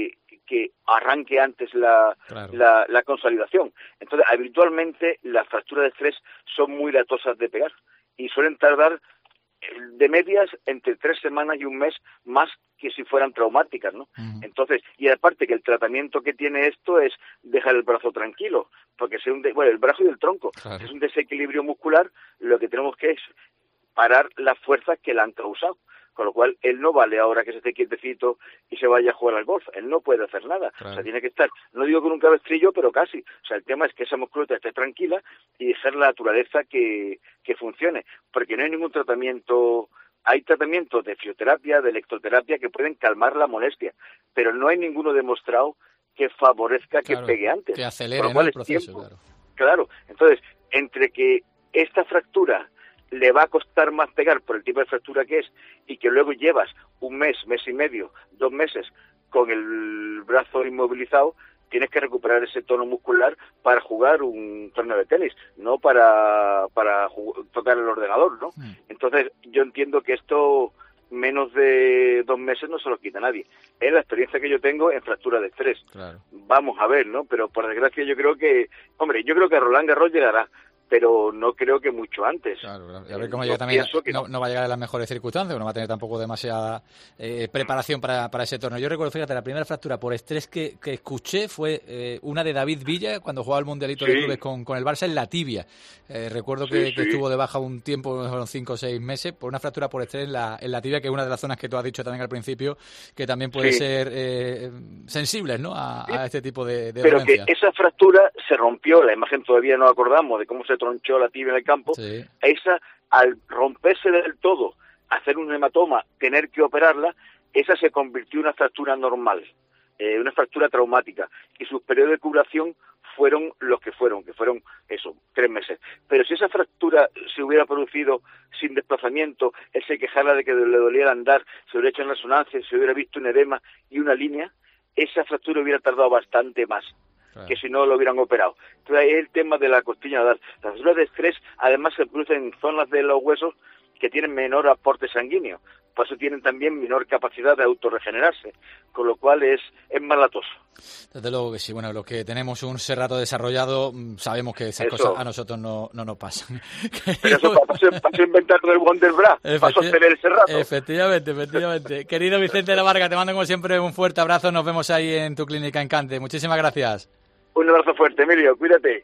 arranque antes la consolidación. Entonces, habitualmente las fracturas de estrés son muy latosas de pegar y suelen tardar de medias entre 3 semanas y un mes más que si fueran traumáticas, ¿no? Uh-huh. Entonces, y aparte que el tratamiento que tiene esto es dejar el brazo tranquilo, porque el brazo y el tronco, claro. Es un desequilibrio muscular, lo que tenemos que es parar las fuerzas que la han causado, con lo cual él no vale ahora que se esté quietecito y se vaya a jugar al golf, él no puede hacer nada, claro. O sea, tiene que estar, no digo con un cabestrillo, pero casi, o sea, el tema es que esa musculatura esté tranquila y dejar la naturaleza que funcione, porque no hay ningún tratamiento. Hay tratamientos de fisioterapia, de electroterapia que pueden calmar la molestia, pero no hay ninguno demostrado que favorezca que pegue antes. Que acelere, ¿no?, el proceso, Claro, entonces, entre que esta fractura le va a costar más pegar por el tipo de fractura que es y que luego llevas un mes, mes y medio, 2 meses con el brazo inmovilizado, tienes que recuperar ese tono muscular para jugar un torneo de tenis, no para tocar el ordenador, ¿no? Entonces, yo entiendo que esto menos de 2 meses no se lo quita nadie. Es la experiencia que yo tengo en fractura de estrés. Claro. Vamos a ver, ¿no? Pero por desgracia yo creo que Roland Garros llegará, pero no creo que mucho antes. Claro. Y a ver cómo llega también. No va a llegar en las mejores circunstancias, no va a tener tampoco demasiada preparación para ese torneo. Yo recuerdo, fíjate, la primera fractura por estrés que escuché fue una de David Villa cuando jugaba el Mundialito de Clubes con el Barça en la tibia. Recuerdo que estuvo de baja un tiempo, fueron 5 o 6 meses, por una fractura por estrés en la tibia, que es una de las zonas que tú has dicho también al principio, que también puede ser sensibles, ¿no?, a este tipo de pero dolencia. Que esa fractura se rompió, la imagen todavía no acordamos de cómo se tronchó la tibia en el campo, esa, al romperse del todo, hacer un hematoma, tener que operarla, esa se convirtió en una fractura normal, una fractura traumática, y sus periodos de curación fueron los que fueron 3 meses. Pero si esa fractura se hubiera producido sin desplazamiento, él se quejara de que le doliera andar, se hubiera hecho en resonancia, se hubiera visto un edema y una línea, esa fractura hubiera tardado bastante más que si no lo hubieran operado. Entonces es el tema de la costilla nadal. Las fracturas de estrés además se producen en zonas de los huesos que tienen menor aporte sanguíneo, por eso tienen también menor capacidad de autorregenerarse, con lo cual es más latoso. Desde luego que sí. Bueno, los que tenemos un serrato desarrollado sabemos que esas cosas a nosotros no nos pasan. Pero eso pasó inventar el Wonder Bra, para sostener el serrato. Efectivamente. Querido Vicente de la Varga, te mando como siempre un fuerte abrazo, nos vemos ahí en tu clínica Encante. Muchísimas gracias. Un abrazo fuerte, Emilio, cuídate.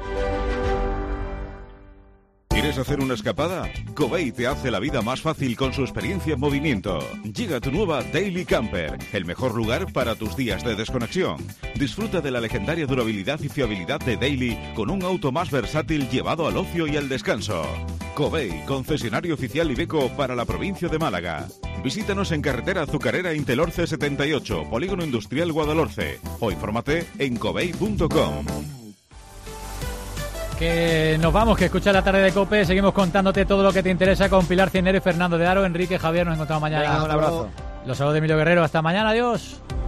¿Quieres hacer una escapada? Covey te hace la vida más fácil con su experiencia en movimiento. Llega tu nueva Daily Camper, el mejor lugar para tus días de desconexión. Disfruta de la legendaria durabilidad y fiabilidad de Daily con un auto más versátil llevado al ocio y al descanso. Covey, concesionario oficial Iveco para la provincia de Málaga. Visítanos en carretera Azucarera Intelorce 78, Polígono Industrial Guadalhorce, o infórmate en covey.com. Que nos vamos, que escucha la tarde de COPE. Seguimos contándote todo lo que te interesa con Pilar Cinero y Fernando de Aro. Enrique, Javier, nos encontramos mañana. Venga, un abrazo. Los saludos de Emilio Guerrero. Hasta mañana, adiós.